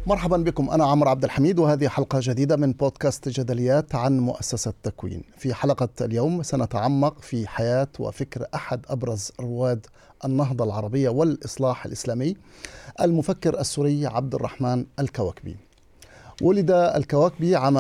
مرحبا بكم، أنا عمرو عبد الحميد، وهذه حلقة جديدة من بودكاست جدليات عن مؤسسة تكوين. في حلقة اليوم سنتعمق في حياة وفكر أحد أبرز رواد النهضة العربية والإصلاح الإسلامي، المفكر السوري عبد الرحمن الكواكبي. ولد الكواكبي عام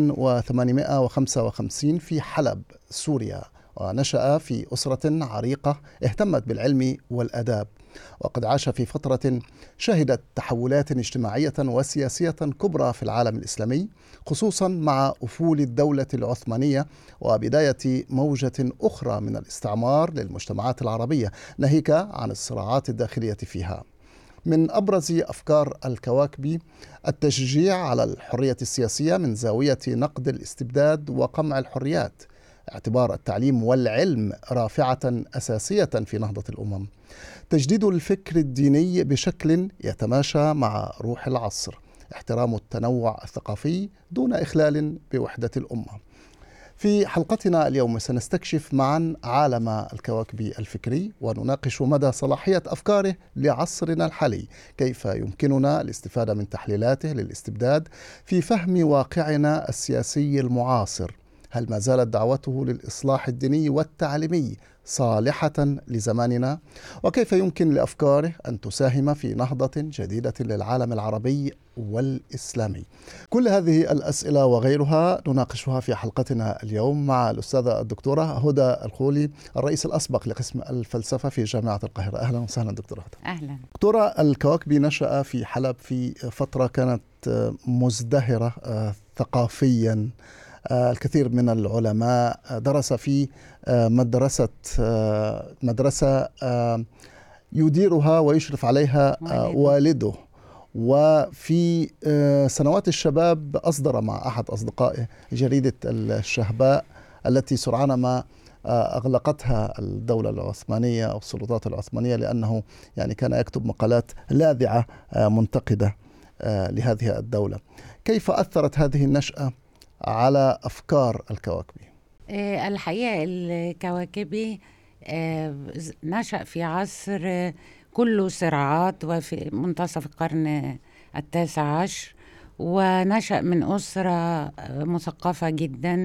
1855 في حلب، سوريا، ونشأ في أسرة عريقة اهتمت بالعلم والآداب، وقد عاش في فترة شهدت تحولات اجتماعية وسياسية كبرى في العالم الإسلامي، خصوصا مع أفول الدولة العثمانية وبداية موجة أخرى من الاستعمار للمجتمعات العربية، ناهيك عن الصراعات الداخلية فيها. من أبرز أفكار الكواكبي التشجيع على الحرية السياسية من زاوية نقد الاستبداد وقمع الحريات، اعتبار التعليم والعلم رافعة أساسية في نهضة الأمم، تجديد الفكر الديني بشكل يتماشى مع روح العصر، احترام التنوع الثقافي دون إخلال بوحدة الأمة. في حلقتنا اليوم سنستكشف معا عالم الكواكبي الفكري، ونناقش مدى صلاحية أفكاره لعصرنا الحالي، كيف يمكننا الاستفادة من تحليلاته للاستبداد في فهم واقعنا السياسي المعاصر. هل ما زالت دعوته للإصلاح الديني والتعليمي صالحة لزماننا؟ وكيف يمكن لأفكاره أن تساهم في نهضة جديدة للعالم العربي والإسلامي؟ كل هذه الأسئلة وغيرها نناقشها في حلقتنا اليوم مع الأستاذة الدكتورة هدى الخولي، الرئيس الأسبق لقسم الفلسفة في جامعة القاهرة. أهلا وسهلا دكتورة هدى. أهلا. دكتورة، الكواكبي نشأ في حلب في فترة كانت مزدهرة ثقافيا. الكثير من العلماء درس في مدرسة يديرها ويشرف عليها والده، وفي سنوات الشباب أصدر مع أحد أصدقائه جريدة الشهباء التي سرعان ما أغلقتها الدولة العثمانية أو السلطات العثمانية، لأنه يعني كان يكتب مقالات لاذعة منتقدة لهذه الدولة. كيف أثرت هذه النشأة على أفكار الكواكبي؟ الحقيقة الكواكبي نشأ في عصر كله صراعات، وفي منتصف القرن ال19، ونشأ من أسرة مثقفة جدا،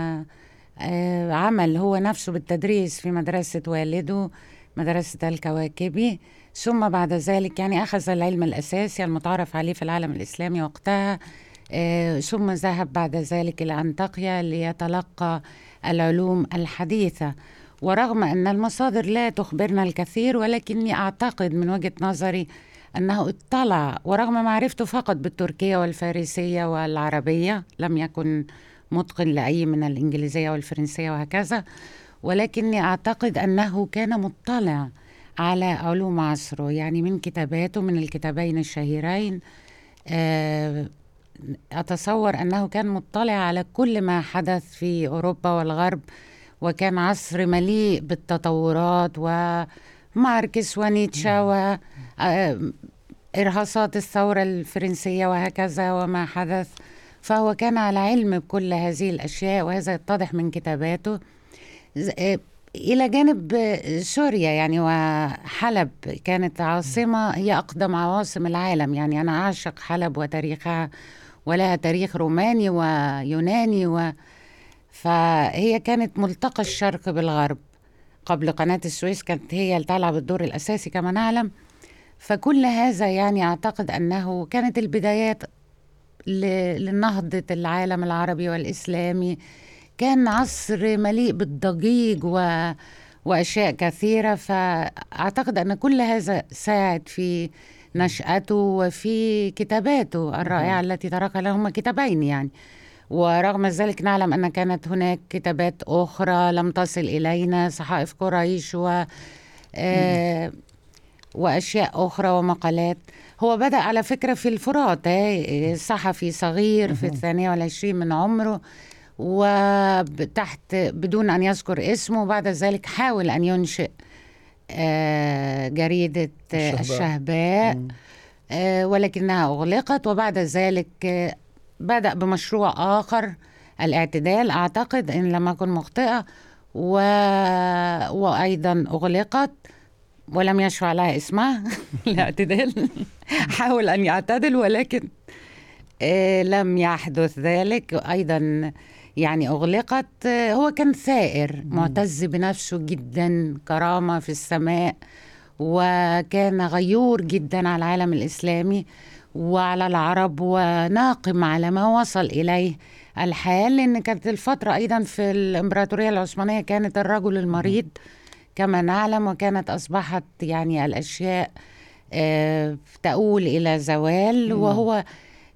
وعمل هو نفسه بالتدريس في مدرسة والده، مدرسة الكواكبي. ثم بعد ذلك يعني أخذ العلم الأساسي المتعارف عليه في العالم الإسلامي وقتها، ثم ذهب بعد ذلك إلى أنطاكيا ليتلقى العلوم الحديثة. ورغم أن المصادر لا تخبرنا الكثير، ولكني أعتقد من وجهة نظري أنه اطلع، ورغم معرفته فقط بالتركية والفارسية والعربية، لم يكن متقن لأي من الإنجليزية والفرنسية وهكذا، ولكني أعتقد أنه كان مطلع على علوم عصره، يعني من كتاباته، من الكتابين الشهيرين أتصور أنه كان مطلع على كل ما حدث في أوروبا والغرب، وكان عصر مليء بالتطورات وماركس ونيتشه وإرهاصات الثورة الفرنسية وهكذا وما حدث، فهو كان على علم بكل هذه الأشياء، وهذا يتضح من كتاباته. إلى جانب سوريا يعني، وحلب كانت عاصمة، هي أقدم عواصم العالم، يعني أنا أعشق حلب وتاريخها، ولها تاريخ روماني ويوناني فهي كانت ملتقى الشرق بالغرب. قبل قناة السويس كانت هي اللي تلعب الدور الأساسي كما نعلم. فكل هذا يعني أعتقد أنه كانت البدايات لنهضة العالم العربي والإسلامي. كان عصر مليء بالضجيج وأشياء كثيرة، فأعتقد أن كل هذا ساعد في نشأته وفي كتاباته الرائعة التي تركها لهما كتابين يعني. ورغم ذلك نعلم أن كانت هناك كتابات أخرى لم تصل إلينا، صحائف قريش وأشياء أخرى ومقالات. هو بدأ على فكرة في الفرات، صحفي صغير في 22 من عمره، وتحت بدون أن يذكر اسمه. بعد ذلك حاول أن ينشئ جريدة الشهباء، ولكنها أغلقت. وبعد ذلك بدأ بمشروع آخر، الاعتدال أعتقد إن لم أكن مخطئة، وأيضا أغلقت. ولم يشفع لها اسمها الاعتدال. حاول أن يعتدل ولكن لم يحدث ذلك. أيضا يعني أغلقت. هو كان ثائر معتز بنفسه جدا، كرامة في السماء، وكان غيور جدا على العالم الإسلامي وعلى العرب، وناقم على ما وصل إليه الحال. لأن كانت الفترة أيضا في الإمبراطورية العثمانية كانت الرجل المريض كما نعلم، وكانت أصبحت يعني الأشياء تؤول إلى زوال، وهو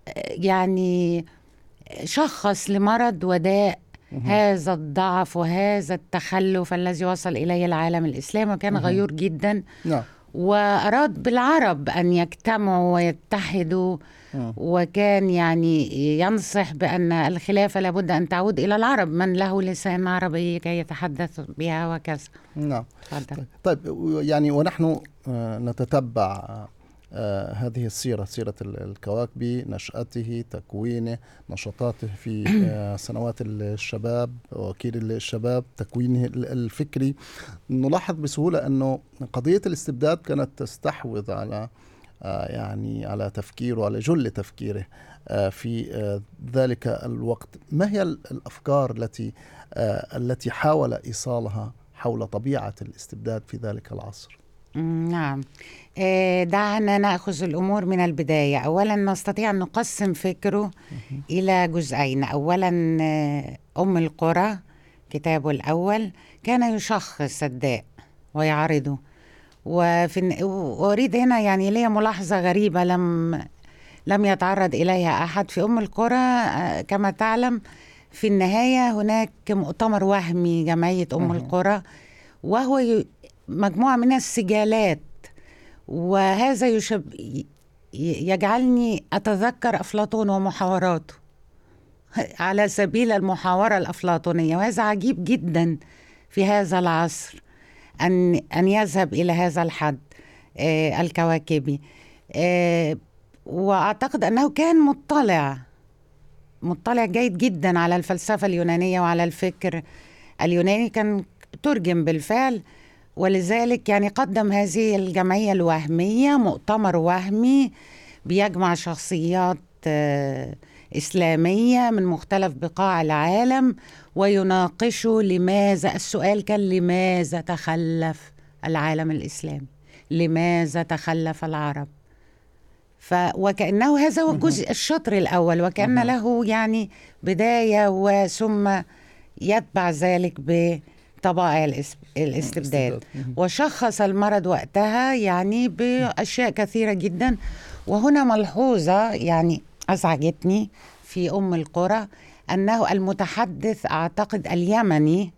يعني شخص لمرض وداء هذا الضعف وهذا التخلف الذي وصل إليه العالم الإسلامي، وكان غيور جدا. وأراد بالعرب أن يجتمعوا ويتحدوا، وكان يعني ينصح بأن الخلافة لابد أن تعود إلى العرب، من له لسان عربي كي يتحدث بها وكذا. نعم. طيب يعني ونحن نتتبع هذه السيرة، سيرة الكواكبي، نشأته، تكوينه، نشاطاته في سنوات الشباب، وكيل الشباب، تكوينه الفكري، نلاحظ بسهولة أنه قضية الاستبداد كانت تستحوذ على يعني على تفكيره، على جل تفكيره في ذلك الوقت. ما هي الأفكار التي حاول إيصالها حول طبيعة الاستبداد في ذلك العصر؟ نعم. دعنا نأخذ الأمور من البداية. أولا نستطيع أن نقسم فكره إلى جزئين. أولا أم القرى كتابه الأول كان يشخص الداء ويعرضه. وأريد هنا يعني لي ملاحظة غريبة لم يتعرض إليها أحد. في أم القرى كما تعلم في النهاية هناك مؤتمر وهمي جمعية أم القرى، وهو مجموعة من السجالات، وهذا يجعلني أتذكر أفلاطون ومحاوراته على سبيل المحاورة الأفلاطونية. وهذا عجيب جدا في هذا العصر أن يذهب إلى هذا الحد الكواكبي. وأعتقد أنه كان مطلع جيد جدا على الفلسفة اليونانية وعلى الفكر اليوناني، كان ترجم بالفعل. ولذلك يعني قدم هذه الجمعية الوهمية مؤتمر وهمي بيجمع شخصيات إسلامية من مختلف بقاع العالم، ويناقشوا لماذا، السؤال كان لماذا تخلف العالم الإسلامي، لماذا تخلف العرب. وكأنه هذا هو الجزء الشطر الأول، وكأن له يعني بداية وثم يتبع ذلك بطبائع الاستبداد. وشخص المرض وقتها يعني بأشياء كثيرة جدا. وهنا ملحوظة يعني أزعجتني في أم القرى، أنه المتحدث أعتقد اليمني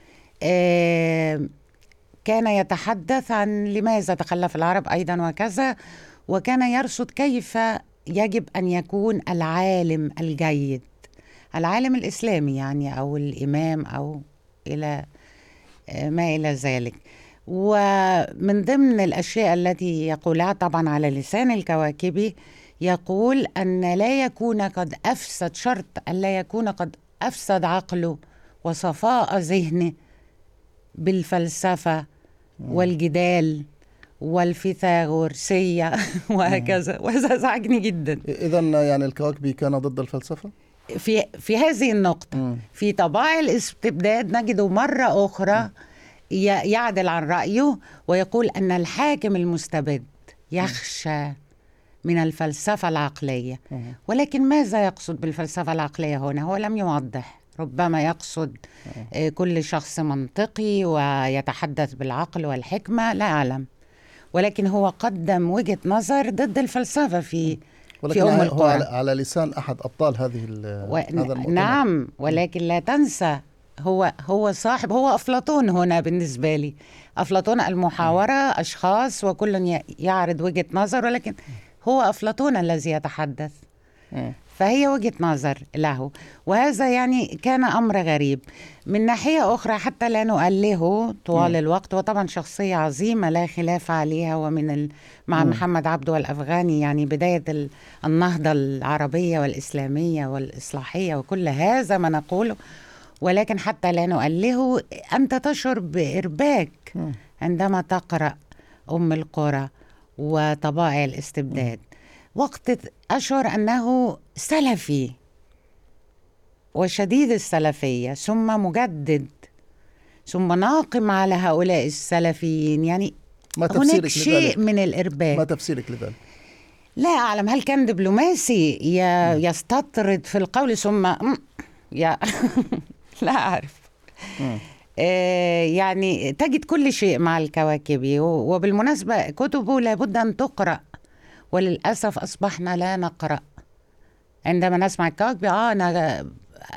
كان يتحدث عن لماذا تخلف العرب أيضا وكذا، وكان يرصد كيف يجب أن يكون العالم الجيد، العالم الإسلامي يعني، أو الإمام، أو إلى ما إلى ذلك. ومن ضمن الأشياء التي يقولها طبعا على لسان الكواكبي، يقول أن لا يكون قد أفسد، شرط أن لا يكون قد أفسد عقله وصفاء ذهنه بالفلسفة والجدال والفيثاغورسية وهكذا. وهذا أزعجني جدا. إذن يعني الكواكبي كان ضد الفلسفة؟ في هذه النقطة. في طبائع الاستبداد نجد مرة أخرى يعدل عن رأيه ويقول أن الحاكم المستبد يخشى من الفلسفة العقلية. ولكن ماذا يقصد بالفلسفة العقلية هنا؟ هو لم يوضح. ربما يقصد كل شخص منطقي ويتحدث بالعقل والحكمة، لا أعلم. ولكن هو قدم وجهة نظر ضد الفلسفة في أم القرى. هو على لسان أحد أبطال هذا المؤتمر. نعم، ولكن لا تنسى هو صاحب، هو أفلاطون هنا بالنسبة لي. أفلاطون المحاورة أشخاص وكل يعرض وجهة نظر، ولكن هو أفلاطون الذي يتحدث، فهي وجهة نظر له. وهذا يعني كان أمر غريب. من ناحية أخرى حتى لا نؤله طوال الوقت، وطبعا شخصية عظيمة لا خلاف عليها، ومن مع محمد عبده الأفغاني يعني بداية النهضة العربية والإسلامية والإصلاحية وكل هذا ما نقوله. ولكن حتى لا نؤله، أنت تشعر بإرباك عندما تقرأ أم القرى وطبائع الاستبداد، وقت أشعر أنه سلفي وشديد السلفية، ثم مجدد، ثم ناقم على هؤلاء السلفيين. يعني ما هناك تفسيرك شيء لذلك؟ من الإرباك. ما تفسيرك لذلك؟ لا أعلم، هل كان دبلوماسي يستطرد في القول ثم يا لا أعرف. يعني تجد كل شيء مع الكواكبي، وبالمناسبة كتبه لابد أن تقرأ، وللأسف أصبحنا لا نقرأ. عندما نسمع الكواكبي أنا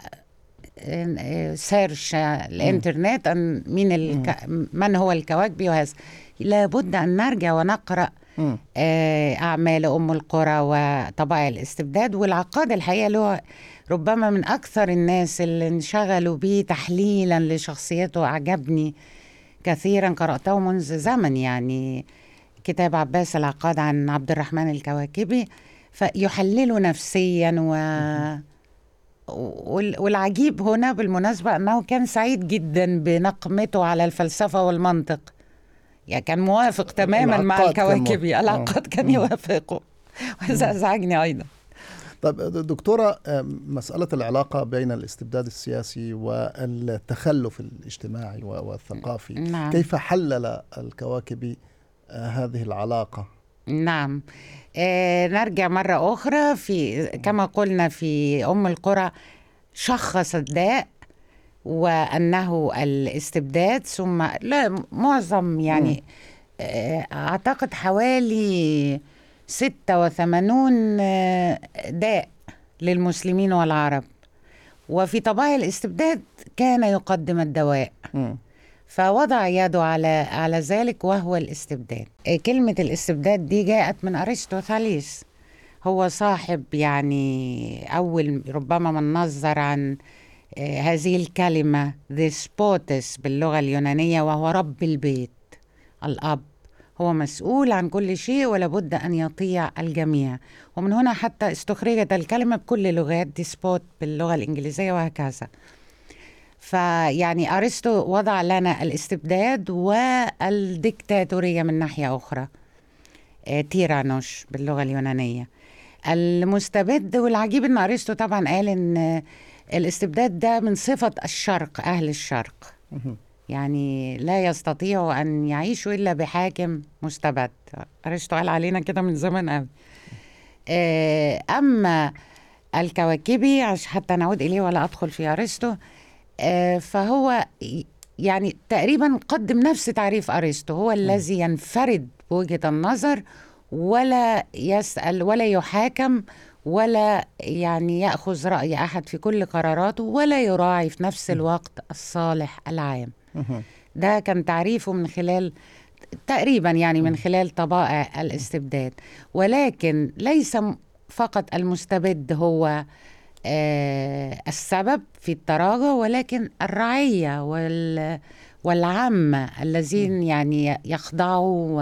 سيرش الإنترنت أن من هو الكواكبي، وهذا لابد أن نرجع ونقرأ أعمال أم القرى وطبائع الاستبداد. والعقاد الحقيقة له ربما من أكثر الناس اللي انشغلوا به تحليلا لشخصيته، أعجبني كثيرا، قرأته منذ زمن، يعني كتاب عباس العقاد عن عبد الرحمن الكواكبي، فيحلله نفسيا والعجيب هنا بالمناسبة أنه كان سعيد جدا بنقمته على الفلسفة والمنطق، يعني كان موافق تماما مع الكواكبي. العقاد كان يوافقه، وهذا أزعجني أيضا. طيب دكتورة، مسألة العلاقة بين الاستبداد السياسي والتخلف الاجتماعي والثقافي، نعم. كيف حلل الكواكبي هذه العلاقة؟ نعم. نرجع مرة أخرى كما قلنا في أم القرى، شخص الداء وأنه الاستبداد، ثم لا معظم يعني أعتقد حوالي 86 داء للمسلمين والعرب، وفي طبائع الاستبداد كان يقدم الدواء، فوضع يده على ذلك وهو الاستبداد. كلمة الاستبداد دي جاءت من أرسطوطاليس، هو صاحب يعني أول ربما من نظر عن هذه الكلمة ديسبوتس باللغة اليونانية، وهو رب البيت. الأب هو مسؤول عن كل شيء ولابد أن يطيع الجميع، ومن هنا حتى استخرجت الكلمة بكل لغات، ديسبوت باللغة الإنجليزية وهكذا. فيعني أرسطو وضع لنا الاستبداد والديكتاتورية من ناحية أخرى، تيرانوش باللغة اليونانية. المستبد، والعجيب أن أرسطو طبعا قال أن الاستبداد ده من صفة الشرق، أهل الشرق، يعني لا يستطيعوا أن يعيشوا إلا بحاكم مستبد. أرسطو قال علينا كده من زمان قوي. أما الكواكبي، حتى نعود إليه ولا أدخل في أرسطو، فهو يعني تقريبا قدم نفس تعريف أرسطو، هو الذي ينفرد بوجهة النظر ولا يسأل ولا يحاكم ولا يعني يأخذ رأي أحد في كل قراراته، ولا يراعي في نفس الوقت الصالح العام. ده كان تعريفه من خلال تقريبا يعني من خلال طبائع الاستبداد. ولكن ليس فقط المستبد هو السبب في التراجع، ولكن الرعية والعامة الذين يعني يخضعوا،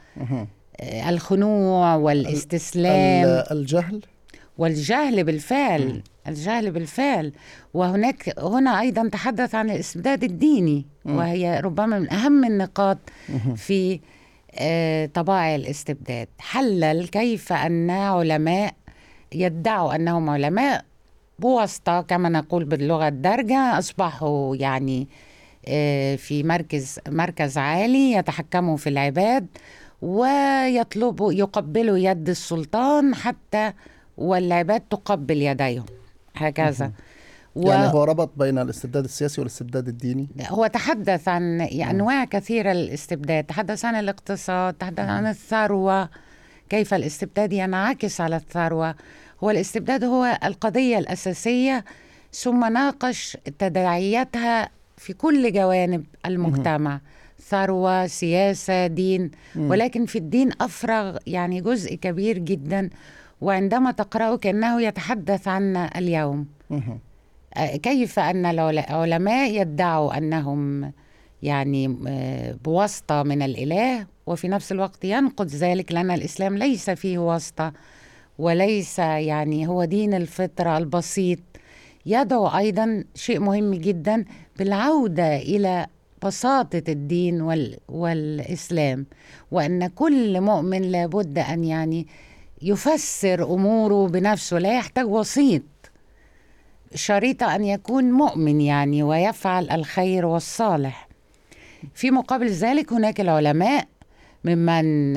والخنوع والاستسلام، والجهل بالفعل، الجهل بالفعل. هنا أيضا تحدث عن الاستبداد الديني، وهي ربما من أهم النقاط في طبائع الاستبداد. حلل كيف أن علماء يدعوا أنهم علماء بواسطة، كما نقول باللغة الدارجة، أصبحوا يعني في مركز عالي يتحكموا في العباد ويطلبوا يقبلوا يد السلطان حتى والعباد تقبل يديهم، هكذا. يعني هو ربط بين الاستبداد السياسي والاستبداد الديني. هو تحدث عن أنواع كثيرة للاستبداد، تحدث عن الاقتصاد، تحدث عن الثروة، كيف الاستبداد ينعكس على الثروة. هو الاستبداد هو القضية الأساسية، ثم ناقش تداعياتها في كل جوانب المجتمع، ثروة، سياسة، دين. ولكن في الدين أفرغ يعني جزء كبير جدا، وعندما تقرأه كأنه يتحدث عن اليوم. كيف أن العلماء يدعوا أنهم يعني بواسطة من الإله، وفي نفس الوقت ينقض ذلك، لأن الإسلام ليس فيه واسطة، وليس يعني هو دين الفطرة البسيط. يدعو أيضا شيء مهم جدا بالعودة إلى بساطة الدين والإسلام، وأن كل مؤمن لابد أن يعني يفسر أموره بنفسه، لا يحتاج وسيط، شريط أن يكون مؤمن يعني ويفعل الخير والصالح. في مقابل ذلك هناك العلماء ممن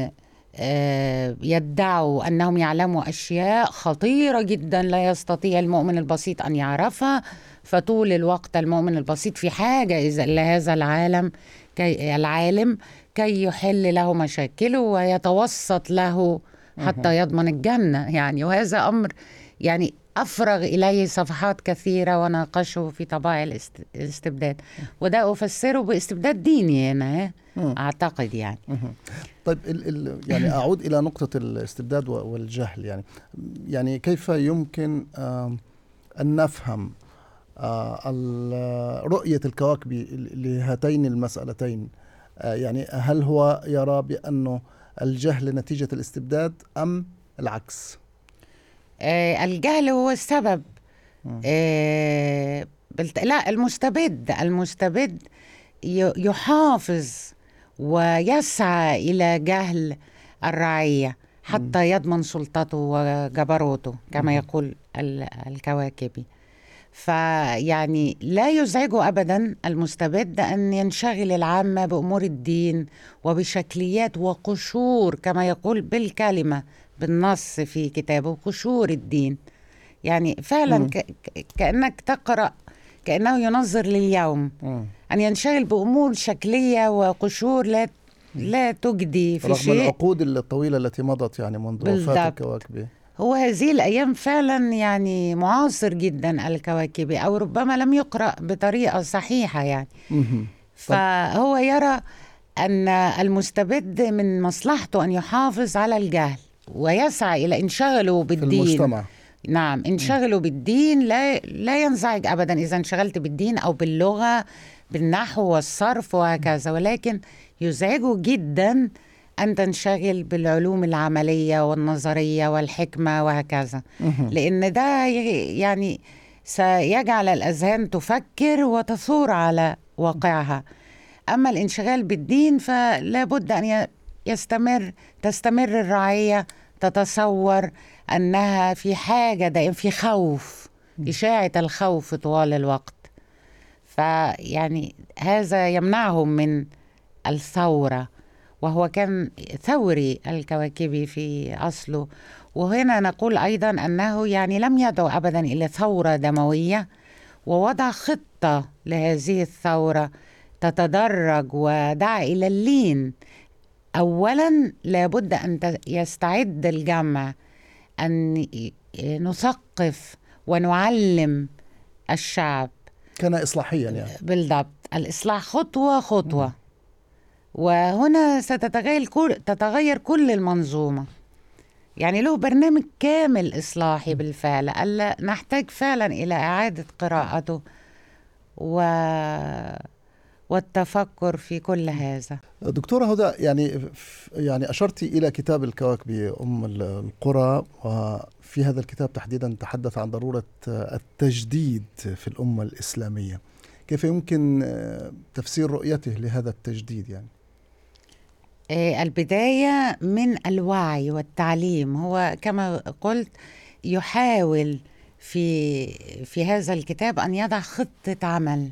يدعوا أنهم يعلموا أشياء خطيرة جدا لا يستطيع المؤمن البسيط أن يعرفها، فطول الوقت المؤمن البسيط في حاجة إلى هذا العالم كي يحل له مشاكله ويتوسط له حتى يضمن الجنة يعني. وهذا أمر يعني أفرغ إليه صفحات كثيرة وناقشه في طبائع الاستبداد، وده أفسره باستبداد ديني هنا أعتقد يعني. طيب يعني أعود إلى نقطة الاستبداد والجهل، يعني كيف يمكن أن نفهم رؤية الكواكبي لهاتين المسألتين؟ يعني هل هو يرى بأنه الجهل نتيجة الاستبداد أم العكس؟ الجهل هو السبب. لا، المستبد يحافظ ويسعى إلى جهل الرعية حتى يضمن سلطته وجبروته كما يقول الكواكبي. فيعني لا يزعجه أبدا المستبد أن ينشغل العامة بأمور الدين وبشكليات وقشور كما يقول بالكلمة بالنص في كتابه قشور الدين. يعني فعلا كأنك تقرأ كأنه ينظر لليوم أن ينشغل بأمور شكلية وقشور لا تجدي في رغم شيء، العقود الطويلة التي مضت يعني منذ وفاة الكواكبي. هو هذه الأيام فعلا يعني معاصر جدا الكواكبي، أو ربما لم يقرأ بطريقة صحيحة يعني. فهو يرى أن المستبد من مصلحته أن يحافظ على الجهل ويسعى إلى انشغله بالدين في المجتمع. نعم، انشغلوا بالدين، لا ينزعج أبدا إذا انشغلت بالدين أو باللغة بالنحو والصرف وهكذا، ولكن يزعجه جدا أن تنشغل بالعلوم العملية والنظرية والحكمة وهكذا، لأن ده يعني سيجعل الأذهان تفكر وتثور على واقعها. أما الانشغال بالدين فلا بد أن تستمر الرعية تتصور أنها في حاجة دائما، في خوف، إشاعة الخوف طوال الوقت. فيعني هذا يمنعهم من الثورة، وهو كان ثوري الكواكبي في أصله. وهنا نقول أيضا أنه يعني لم يدعو أبدا إلى ثورة دموية، ووضع خطة لهذه الثورة تتدرج ودعا إلى اللين. أولا لابد أن يستعد الجمع أن نثقف ونعلم الشعب. كان إصلاحيا يعني. بالضبط، الإصلاح خطوة خطوة. وهنا تتغير كل المنظومة، يعني له برنامج كامل إصلاحي بالفعل، ألا نحتاج فعلا إلى إعادة قراءته والتفكر في كل هذا. دكتورة هدى، يعني أشرت إلى كتاب الكواكبي أم القرى، وفي هذا الكتاب تحديدا تحدث عن ضرورة التجديد في الأمة الإسلامية. كيف يمكن تفسير رؤيته لهذا التجديد يعني؟ البداية من الوعي والتعليم. هو كما قلت يحاول في هذا الكتاب أن يضع خطة عمل،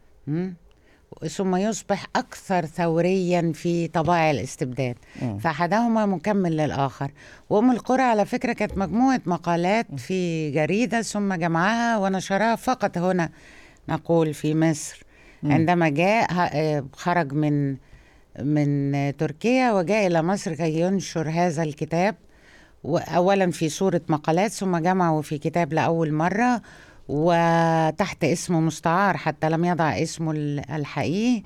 ثم يصبح أكثر ثوريا في طبائع الاستبداد، فأحدهما مكمل للآخر. وأم القرى على فكرة كانت مجموعة مقالات في جريدة ثم جمعها ونشرها فقط هنا نقول في مصر. عندما جاء خرج من تركيا وجاء إلى مصر كي ينشر هذا الكتاب، أولا في صورة مقالات ثم جمعه في كتاب لأول مرة وتحت اسمه مستعار حتى لم يضع اسمه الحقيقي.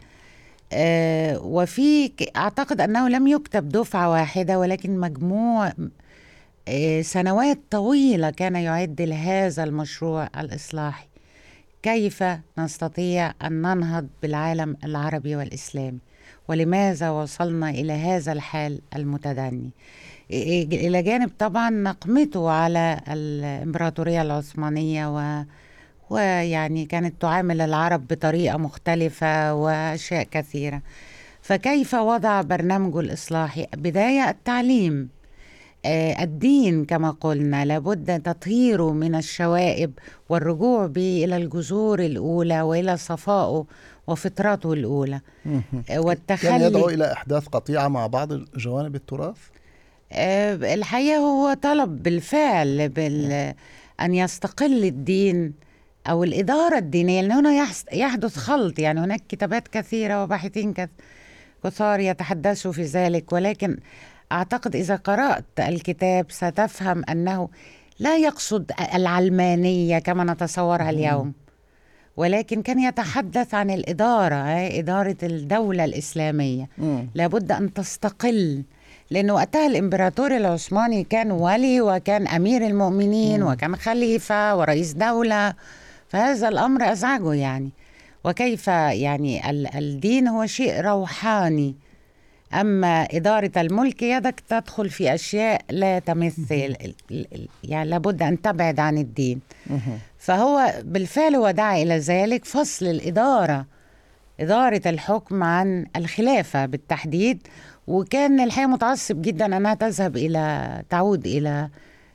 وفي أعتقد أنه لم يكتب دفعة واحدة، ولكن مجموع سنوات طويلة كان يعد لهذا المشروع الإصلاحي. كيف نستطيع أن ننهض بالعالم العربي والإسلامي، ولماذا وصلنا إلى هذا الحال المتدني، إلى جانب طبعا نقمته على الإمبراطورية العثمانية ويعني كانت تعامل العرب بطريقة مختلفة وأشياء كثيرة. فكيف وضع برنامجه الإصلاحي؟ بداية التعليم، الدين كما قلنا لابد تطهيره من الشوائب والرجوع به إلى الجذور الأولى وإلى صفائه وفطرته الأولى. كان يدعو والتخلي إلى إحداث قطيعة مع بعض جوانب التراث؟ الحقيقة هو طلب بالفعل أن يستقل الدين أو الإدارة الدينية، لأن هنا يحدث خلط. يعني هناك كتابات كثيرة وباحثين كثار يتحدثوا في ذلك، ولكن أعتقد إذا قرأت الكتاب ستفهم أنه لا يقصد العلمانية كما نتصورها اليوم، ولكن كان يتحدث عن الإدارة، إدارة الدولة الإسلامية لابد أن تستقل، لأنه وقتها الإمبراطور العثماني كان ولي وكان أمير المؤمنين وكان خليفة ورئيس دولة، فهذا الأمر أزعجه يعني. وكيف يعني الدين هو شيء روحاني، أما إدارة الملك يدك تدخل في أشياء لا تمث، يعني لابد أن تبعد عن الدين. فهو بالفعل ودعا إلى ذلك فصل الإدارة، إدارة الحكم عن الخلافة بالتحديد. وكان الحقيقة متعصب جدا أنها تعود إلى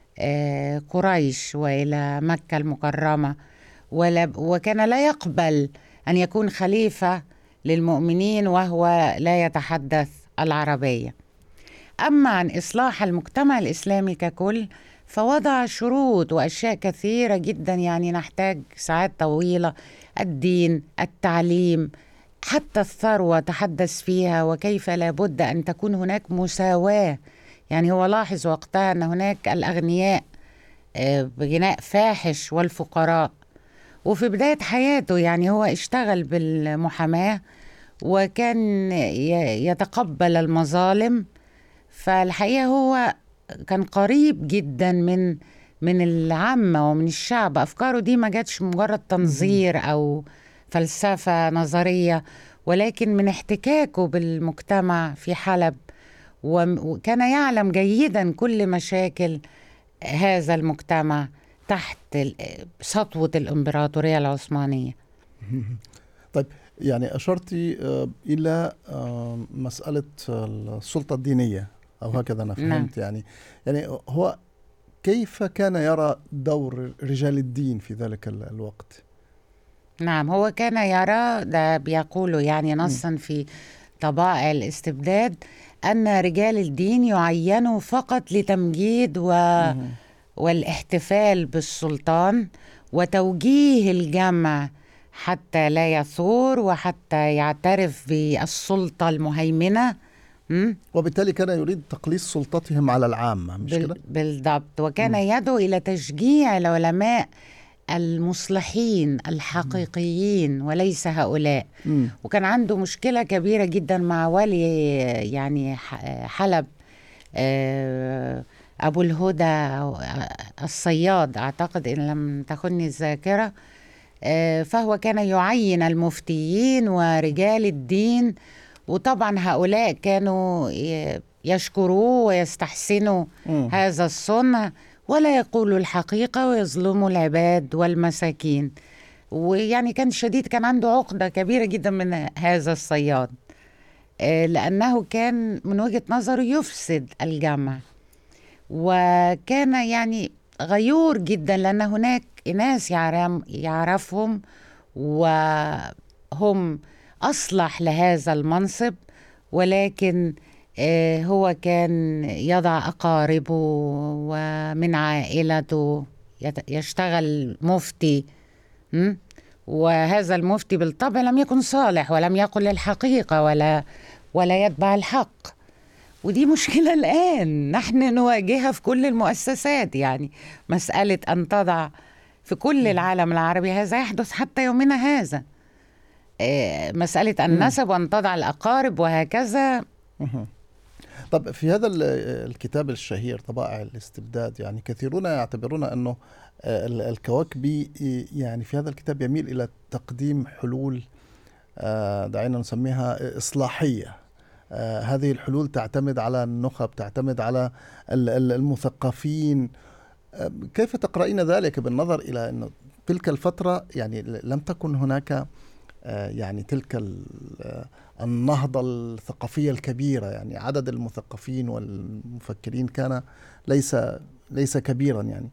قريش وإلى مكة المكرمة، وكان لا يقبل أن يكون خليفة للمؤمنين وهو لا يتحدث العربية. أما عن إصلاح المجتمع الإسلامي ككل فوضع شروط وأشياء كثيرة جدا، يعني نحتاج ساعات طويلة. الدين، التعليم، حتى الثروة تحدث فيها، وكيف لابد أن تكون هناك مساواة. يعني هو لاحظ وقتها أن هناك الأغنياء بغناء فاحش والفقراء. وفي بداية حياته يعني هو اشتغل بالمحاماة وكان يتقبل المظالم. فالحقيقة هو كان قريب جدا من العامة ومن الشعب. أفكاره دي ما جاتش مجرد تنظير أو فلسفة نظرية، ولكن من احتكاكه بالمجتمع في حلب، وكان يعلم جيدا كل مشاكل هذا المجتمع تحت سطوة الإمبراطورية العثمانية. طيب، يعني أشرت إلى مسألة السلطة الدينية أو هكذا أنا فهمت. يعني هو كيف كان يرى دور رجال الدين في ذلك الوقت؟ نعم، هو كان يرى، ده بيقولوا يعني نصا في طبائع الاستبداد، أن رجال الدين يعينوا فقط لتمجيد والاحتفال بالسلطان وتوجيه الجمع حتى لا يثور وحتى يعترف بالسلطة المهيمنة. وبالتالي كان يريد تقليص سلطتهم على العامة، مش كده؟ بالضبط. وكان يدعو إلى تشجيع العلماء المصلحين الحقيقيين وليس هؤلاء. وكان عنده مشكلة كبيرة جدا مع ولي يعني حلب، أبو الهدى الصياد أعتقد إن لم تخني الذاكرة. فهو كان يعين المفتيين ورجال الدين، وطبعا هؤلاء كانوا يشكروه ويستحسنوا هذا الصنع ولا يقولوا الحقيقة ويظلموا العباد والمساكين. ويعني كان شديد، كان عنده عقدة كبيرة جدا من هذا الصياد، لأنه كان من وجهة نظره يفسد الجمع. وكان يعني غيور جدا، لأن هناك ناس يعرفهم وهم أصلح لهذا المنصب، ولكن هو كان يضع أقاربه ومن عائلته يشتغل مفتي، وهذا المفتي بالطبع لم يكن صالح ولم يقل الحقيقة ولا يتبع الحق. ودي مشكلة الآن نحن نواجهها في كل المؤسسات، يعني مسألة أن تضع في كل العالم العربي، هذا يحدث حتى يومنا هذا، مسألة النسب وأن تضع الأقارب وهكذا. طب في هذا الكتاب الشهير طبائع الاستبداد، يعني كثيرون يعتبرون أنه الكواكبي يعني في هذا الكتاب يميل إلى تقديم حلول دعينا نسميها إصلاحية. هذه الحلول تعتمد على النخب، تعتمد على المثقفين. كيف تقرأين ذلك بالنظر إلى أن تلك الفترة يعني لم تكن هناك يعني تلك النهضة الثقافية الكبيرة، يعني عدد المثقفين والمفكرين كان ليس كبيرا يعني.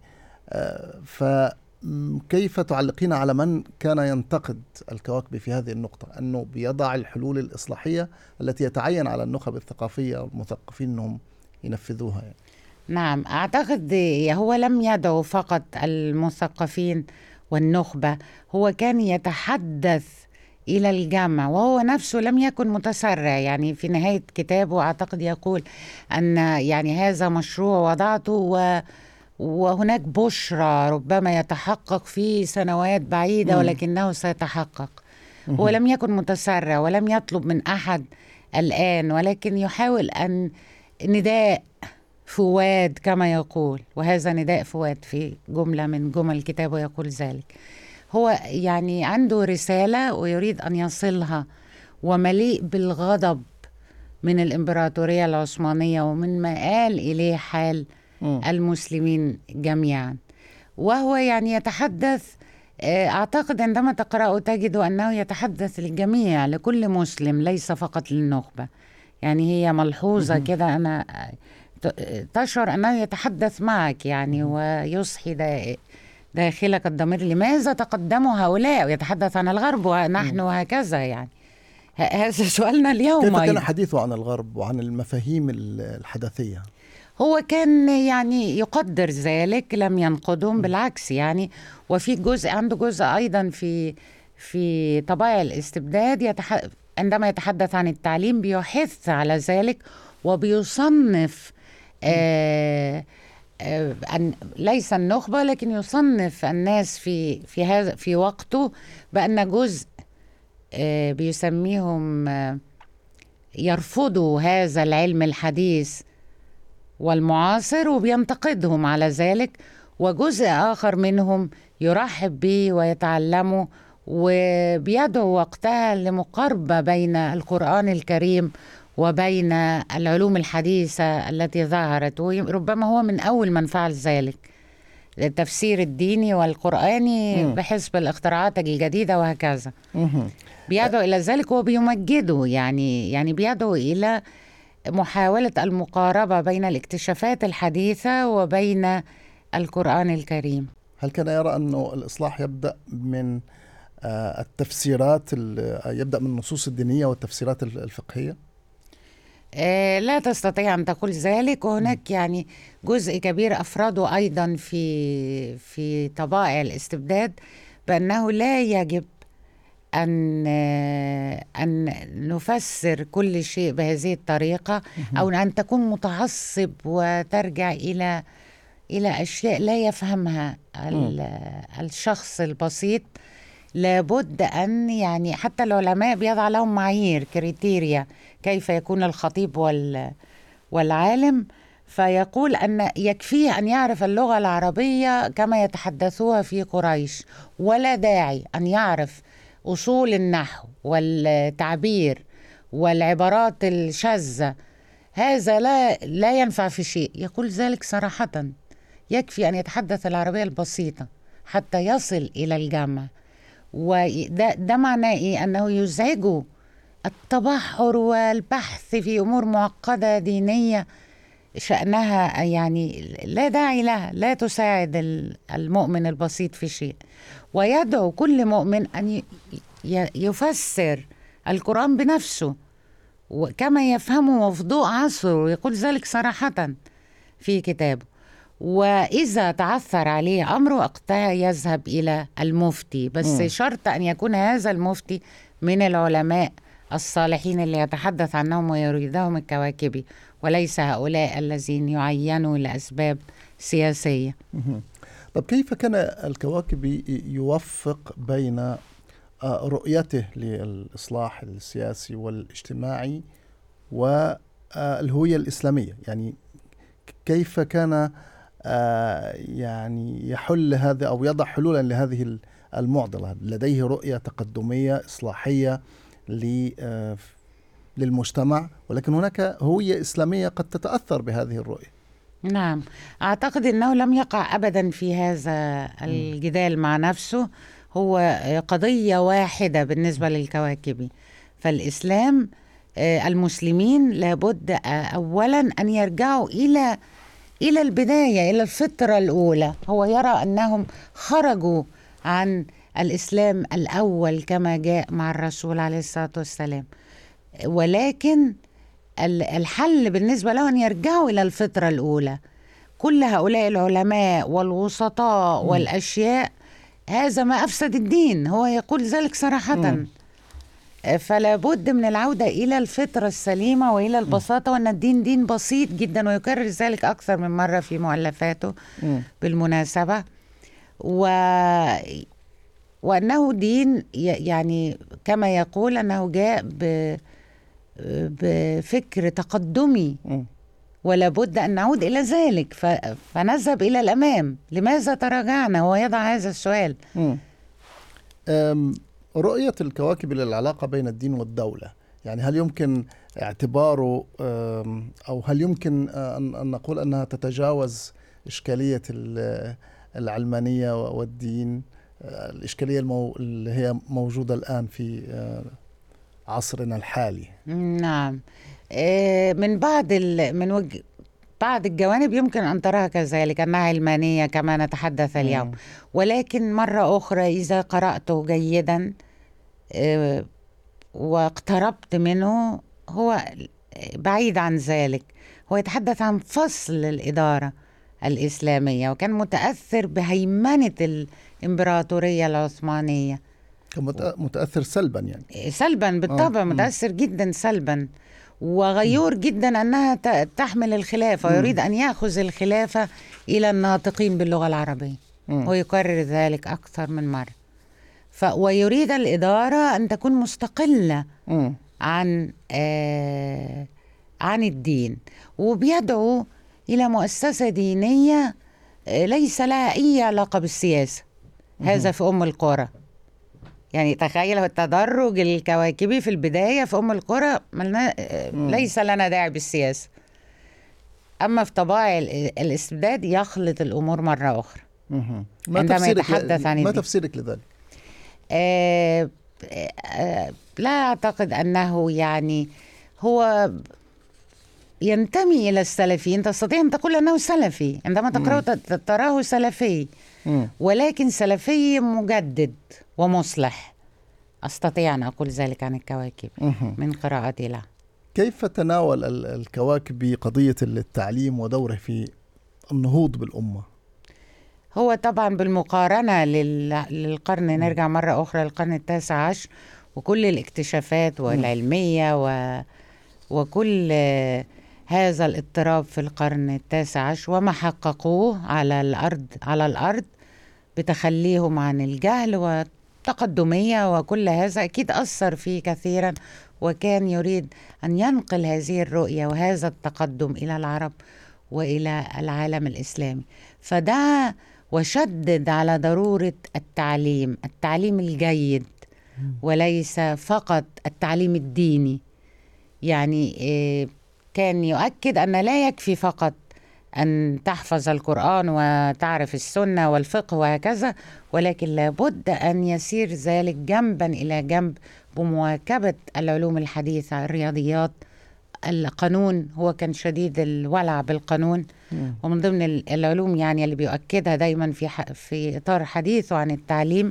فكيف تعلقين على من كان ينتقد الكواكبي في هذه النقطة، أنه بيضع الحلول الإصلاحية التي يتعين على النخب الثقافية والمثقفين أنهم ينفذوها يعني؟ نعم، أعتقد هو لم يدعو فقط المثقفين والنخبة، هو كان يتحدث إلى الجامعة، وهو نفسه لم يكن متسرع. يعني في نهاية كتابه أعتقد يقول أن يعني هذا مشروع وضعته وهناك بشرى ربما يتحقق في سنوات بعيدة، ولكنه سيتحقق. هو لم يكن متسرع ولم يطلب من أحد الآن، ولكن يحاول أن نداء فؤاد كما يقول، وهذا نداء فؤاد في جملة من جمل كتابه يقول ذلك. هو يعني عنده رسالة ويريد أن يصلها، ومليء بالغضب من الإمبراطورية العثمانية ومن ما آل إليه حال المسلمين جميعا. وهو يعني يتحدث، أعتقد عندما تقرأه تجد أنه يتحدث للجميع، لكل مسلم ليس فقط للنخبة. يعني هي ملحوظة كده، أنا تشعر أنه يتحدث معك يعني، ويصحي داخلك الضمير، لماذا تقدموا هؤلاء، ويتحدث عن الغرب ونحن وهكذا. يعني هذا سؤالنا اليوم. كيف كان حديثه عن الغرب وعن المفاهيم الحدثية؟ هو كان يعني يقدر ذلك، لم ينقدهم، بالعكس يعني. وفي جزء، عنده جزء أيضا في طبائع الاستبداد، عندما يتحدث عن التعليم بيحث على ذلك، وبيصنف أن ليس النخبة، لكن يصنف الناس في وقته بأن جزء بيسميهم يرفضوا هذا العلم الحديث والمعاصر وبينتقدهم على ذلك، وجزء آخر منهم يرحب به ويتعلمه، وبيدعو وقتها لمقاربة بين القرآن الكريم وبين العلوم الحديثة التي ظهرت. وربما هو من أول من فعل ذلك، التفسير الديني والقرآني بحسب الاختراعات الجديدة وهكذا. بيدعو إلى ذلك وبيمجده، يعني بيدعو إلى محاولة المقاربة بين الاكتشافات الحديثة وبين القرآن الكريم. هل كان يرى أنه الإصلاح يبدأ من التفسيرات، يبدأ من النصوص الدينية والتفسيرات الفقهية؟ لا تستطيع أن تقول ذلك. وهناك يعني جزء كبير أفراده أيضا في طبائع الاستبداد بأنه لا يجب أن نفسر كل شيء بهذه الطريقة، أو أن تكون متعصب وترجع إلى أشياء لا يفهمها الشخص البسيط. لابد أن يعني حتى العلماء بيضع لهم معايير، كريتيريا، كيف يكون الخطيب والعالم. فيقول أن يكفيه أن يعرف اللغة العربية كما يتحدثوها في قريش، ولا داعي أن يعرف أصول النحو والتعبير والعبارات الشاذة، هذا لا ينفع في شيء. يقول ذلك صراحة، يكفي أن يتحدث العربية البسيطة حتى يصل إلى الجامعة. وده معناه إيه؟ أنه يزعجه التبحر والبحث في أمور معقدة دينية شأنها يعني لا داعي لها، لا تساعد المؤمن البسيط في شيء. ويدعو كل مؤمن أن يفسر القرآن بنفسه وكما يفهمه وفي ضوء عصره، يقول ذلك صراحة في كتابه. وإذا تعثر عليه أمر وقتها يذهب إلى المفتي، بس شرط أن يكون هذا المفتي من العلماء الصالحين اللي يتحدث عنهم ويريدهم الكواكبي، وليس هؤلاء الذين يعينوا لأسباب سياسية. طب كيف كان الكواكبي يوفق بين رؤيته للإصلاح السياسي والاجتماعي والهوية الإسلامية؟ يعني كيف كان يعني يحل هذا أو يضع حلولا لهذه المعضلة؟ لديه رؤية تقدمية إصلاحية للمجتمع، ولكن هناك هوية إسلامية قد تتأثر بهذه الرؤية. نعم، أعتقد أنه لم يقع أبدا في هذا الجدال مع نفسه. هو قضية واحدة بالنسبة للكواكبي. فالإسلام، المسلمين لابد أولا أن يرجعوا إلى البداية، إلى الفطرة الأولى. هو يرى أنهم خرجوا عن الإسلام الأول كما جاء مع الرسول عليه الصلاة والسلام، ولكن الحل بالنسبة له أن يرجعوا إلى الفطرة الأولى. كل هؤلاء العلماء والوسطاء والأشياء، هذا ما أفسد الدين، هو يقول ذلك صراحة. فلا بد من العودة إلى الفطرة السليمة وإلى البساطة، وأن الدين دين بسيط جدا، ويكرر ذلك أكثر من مرة في مؤلفاته بالمناسبة. وأنه دين يعني كما يقول أنه جاء بفكر تقدمي، ولا بد أن نعود إلى ذلك. فنذهب إلى الأمام. لماذا تراجعنا؟ هو يضع هذا السؤال. رؤية الكواكب للعلاقة بين الدين والدولة، يعني هل يمكن اعتباره أو هل يمكن أن نقول أنها تتجاوز إشكالية العلمانية والدين، الإشكالية اللي هي موجودة الآن في عصرنا الحالي؟ نعم، من بعض الجوانب يمكن أن تراها كذلك، أنها علمانية كما نتحدث اليوم. ولكن مرة أخرى إذا قرأته جيدا واقتربت منه، هو بعيد عن ذلك. هو يتحدث عن فصل الإدارة الإسلامية، وكان متأثر بهيمنة الإمبراطورية العثمانية. متأثر سلبا، يعني سلبا بالطبع، متأثر جدا سلبا، وغيور جدا أنها تحمل الخلافة، ويريد أن يأخذ الخلافة إلى الناطقين باللغة العربية، ويكرر ذلك أكثر من مرة. ويريد الإدارة أن تكون مستقلة عن الدين، وبيدعو إلى مؤسسة دينية ليس لها أي علاقة بالسياسة. هذا في أم القرى. يعني تخيل التدرج الكواكبي في البداية في أم القرى، ليس لنا داعي بالسياسة. أما في طبائع الاستبداد يخلط الأمور مرة أخرى عندما يتحدث عن ما تفسيرك لذلك؟ لا أعتقد أنه يعني هو ينتمي إلى السلفيين. تستطيع أن تقول أنه سلفي عندما تراه سلفي، ولكن سلفي مجدد ومصلح. أستطيع أن أقول ذلك عن الكواكب من قراءتي له. كيف تناول الكواكب قضية التعليم ودوره في النهوض بالأمة؟ هو طبعا بالمقارنة للقرن، نرجع مرة أخرى للقرن التاسع عشر، وكل الاكتشافات والعلمية وكل هذا الاضطراب في القرن التاسع عشر، وما حققوه على الأرض بتخليهم عن الجهل والتقدمية، وكل هذا أكيد أثر فيه كثيرا، وكان يريد أن ينقل هذه الرؤية وهذا التقدم إلى العرب وإلى العالم الإسلامي. فدعا وشدد على ضرورة التعليم الجيد، وليس فقط التعليم الديني. يعني كان يؤكد أن لا يكفي فقط أن تحفظ القرآن وتعرف السنة والفقه وهكذا، ولكن لابد أن يسير ذلك جنبا إلى جنب بمواكبة العلوم الحديثة، الرياضيات، القانون. هو كان شديد الولع بالقانون، ومن ضمن العلوم يعني اللي بيؤكدها دايما في إطار حديثه عن التعليم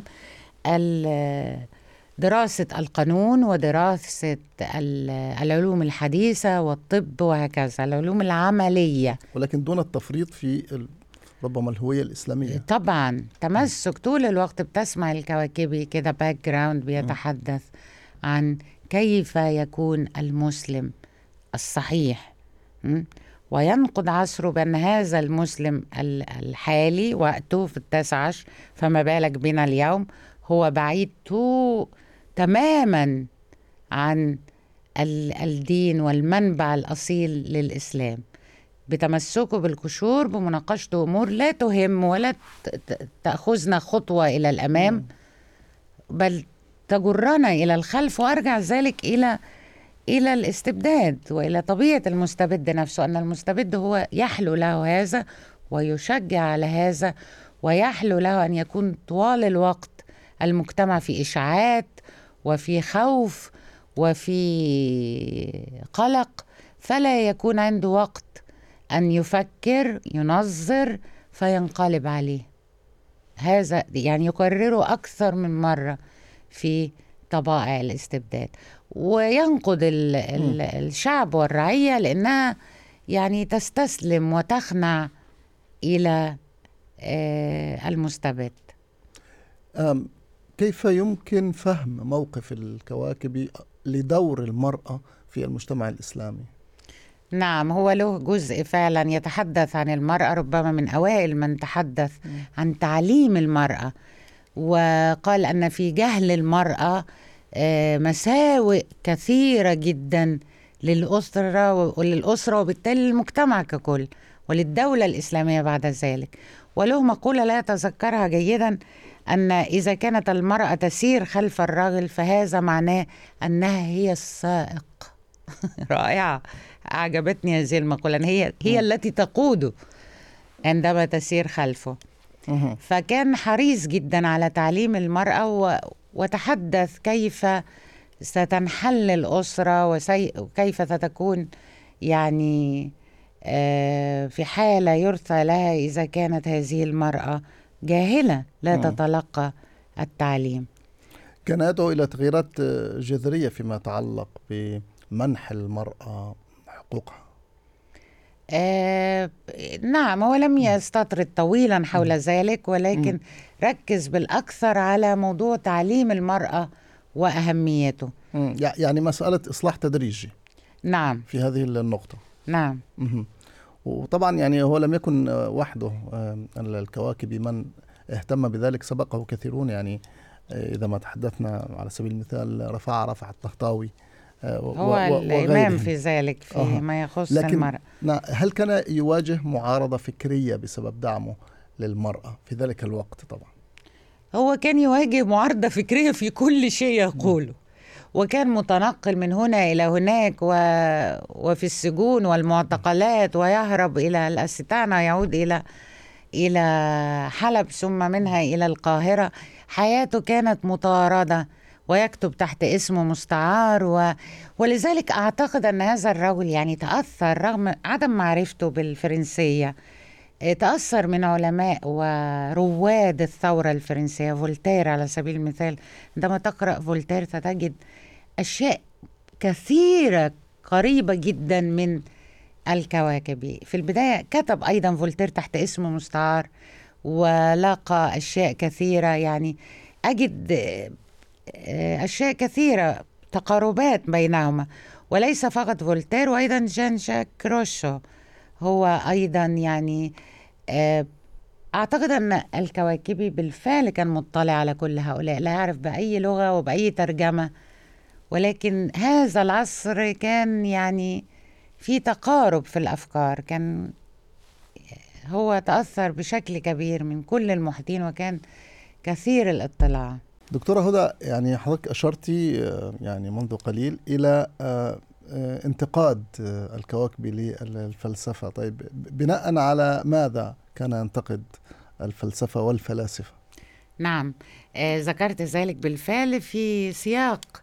دراسة القانون ودراسة العلوم الحديثة والطب وهكذا، العلوم العملية، ولكن دون التفريط في ربما الهوية الإسلامية. طبعا تمسك طول الوقت. بتسمع الكواكبي كده باك جراوند بيتحدث عن كيف يكون المسلم الصحيح، وينقض عصره بأن هذا المسلم الحالي وقته في التاسع عشر، فما بالك بنا اليوم، هو بعيد تماما عن الدين والمنبع الأصيل للإسلام، بتمسكه بالقشور، بمناقشته أمور لا تهم ولا تأخذنا خطوة إلى الأمام، بل تجرنا إلى الخلف. وأرجع ذلك إلى الاستبداد وإلى طبيعة المستبد نفسه، أن المستبد هو يحلو له هذا ويشجع على هذا، ويحلو له أن يكون طوال الوقت المجتمع في إشاعات وفي خوف وفي قلق، فلا يكون عنده وقت أن يفكر ينظر فينقلب عليه. هذا يعني يكرره أكثر من مرة في طبائع الاستبداد، وينقض الشعب والرعية لأنها يعني تستسلم وتخنع إلى المستبد. كيف يمكن فهم موقف الكواكبي لدور المرأة في المجتمع الإسلامي؟ نعم، هو له جزء فعلا يتحدث عن المرأة، ربما من أوائل من تحدث عن تعليم المرأة، وقال أن في جهل المرأة مساوئ كثيرة جدا للأسرة وبالتالي للمجتمع ككل وللدولة الإسلامية بعد ذلك. وله مقولة لا أتذكرها جيدا، أن إذا كانت المرأة تسير خلف الرجل فهذا معناه أنها هي السائق. رائعة، أعجبتني هذه المقولة، هي التي تقوده عندما تسير خلفه. فكان حريص جدا على تعليم المرأة وتحدث كيف ستنحل الأسرة وكيف ستكون يعني في حالة يرثى لها إذا كانت هذه المرأة جاهلة لا تتلقى التعليم. كان يدعو إلى تغييرات جذرية فيما يتعلق بمنح المرأة حقوقها. نعم، هو لم يستطرد طويلا حول ذلك، ولكن ركز بالأكثر على موضوع تعليم المرأة وأهميته. يعني مسألة إصلاح تدريجي. نعم، في هذه النقطة. نعم. وطبعا يعني هو لم يكن وحده الكواكبي من اهتم بذلك، سبقه كثيرون. يعني إذا ما تحدثنا على سبيل المثال رفاعة الطهطاوي هو الإمام في ذلك فيما يخص المرأة. هل كان يواجه معارضة فكرية بسبب دعمه للمرأة في ذلك الوقت؟ طبعا هو كان يواجه معارضة فكرية في كل شيء يقوله، وكان متنقل من هنا إلى هناك وفي السجون والمعتقلات، ويهرب إلى الأستانة، يعود إلى حلب ثم منها إلى القاهرة. حياته كانت مطاردة ويكتب تحت اسمه مستعار، ولذلك أعتقد أن هذا الرجل يعني تأثر رغم عدم معرفته بالفرنسية، تأثر من علماء ورواد الثورة الفرنسية. فولتير على سبيل المثال، عندما تقرأ فولتير ستجد أشياء كثيرة قريبة جدا من الكواكبي. في البداية كتب أيضا فولتير تحت اسمه مستعار، ولاقى أشياء كثيرة، يعني أجد أشياء كثيرة تقاربات بينهما. وليس فقط فولتير، وأيضا جان جاك روسو هو أيضا يعني أعتقد أن الكواكبي بالفعل كان مطلع على كل هؤلاء، لا يعرف بأي لغة وبأي ترجمة، ولكن هذا العصر كان يعني في تقارب في الأفكار، كان هو تأثر بشكل كبير من كل المحيطين وكان كثير الاطلاع. دكتورة هدى، يعني حضرتك أشرتي يعني منذ قليل إلى انتقاد الكواكبي للفلسفة. طيب بناء على ماذا كان ينتقد الفلسفة والفلاسفة؟ نعم، ذكرت ذلك بالفعل في سياق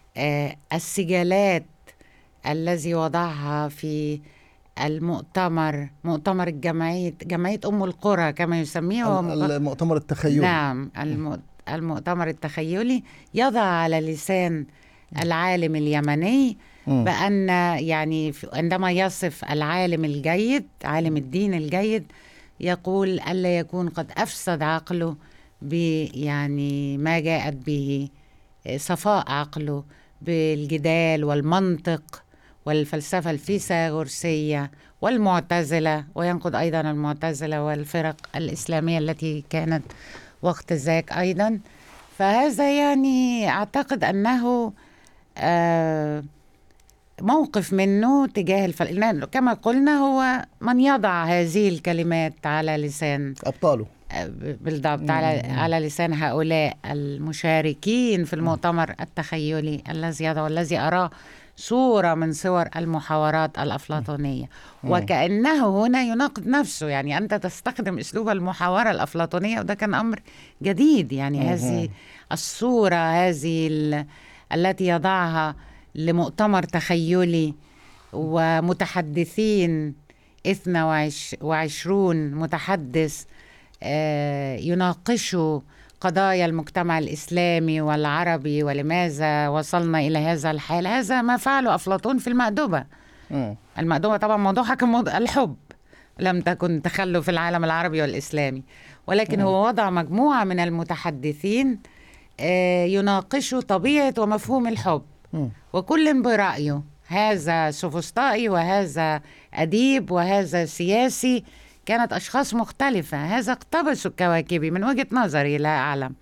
السجالات الذي وضعها في مؤتمر جمعية أم القرى كما يسميه، المؤتمر التخيلي. نعم، المؤتمر التخيلي، يضع على لسان العالم اليمني بأن يعني عندما يصف العالم الجيد، عالم الدين الجيد، يقول ألا يكون قد أفسد عقله يعني ما جاءت به، صفاء عقله بالجدال والمنطق والفلسفة الفيثاغورسية والمعتزلة، وينقد أيضا المعتزلة والفرق الإسلامية التي كانت وقت ذاك أيضا. فهذا يعني أعتقد أنه موقف منه تجاه كما قلنا هو من يضع هذه الكلمات على لسان أبطاله بالضبط، على لسان هؤلاء المشاركين في المؤتمر التخيلي الذي أراه صورة من صور المحاورات الأفلاطونية، وكأنه هنا يناقض نفسه. يعني أنت تستخدم أسلوب المحاورة الأفلاطونية، وده كان أمر جديد. يعني هذه الصورة التي يضعها لمؤتمر تخيلي ومتحدثين 22 متحدث يناقشوا قضايا المجتمع الإسلامي والعربي ولماذا وصلنا إلى هذا الحال. هذا ما فعله أفلاطون في المأدبة. المأدبة طبعا موضوعها كان الحب، لم تكن تخلف في العالم العربي والإسلامي، ولكن هو وضع مجموعة من المتحدثين يناقشوا طبيعة ومفهوم الحب، وكل برأيه. هذا سوفسطائي، وهذا أديب، وهذا سياسي. كانت أشخاص مختلفة. هذا اقتبس الكواكبي من وجهة نظري، لا أعلم.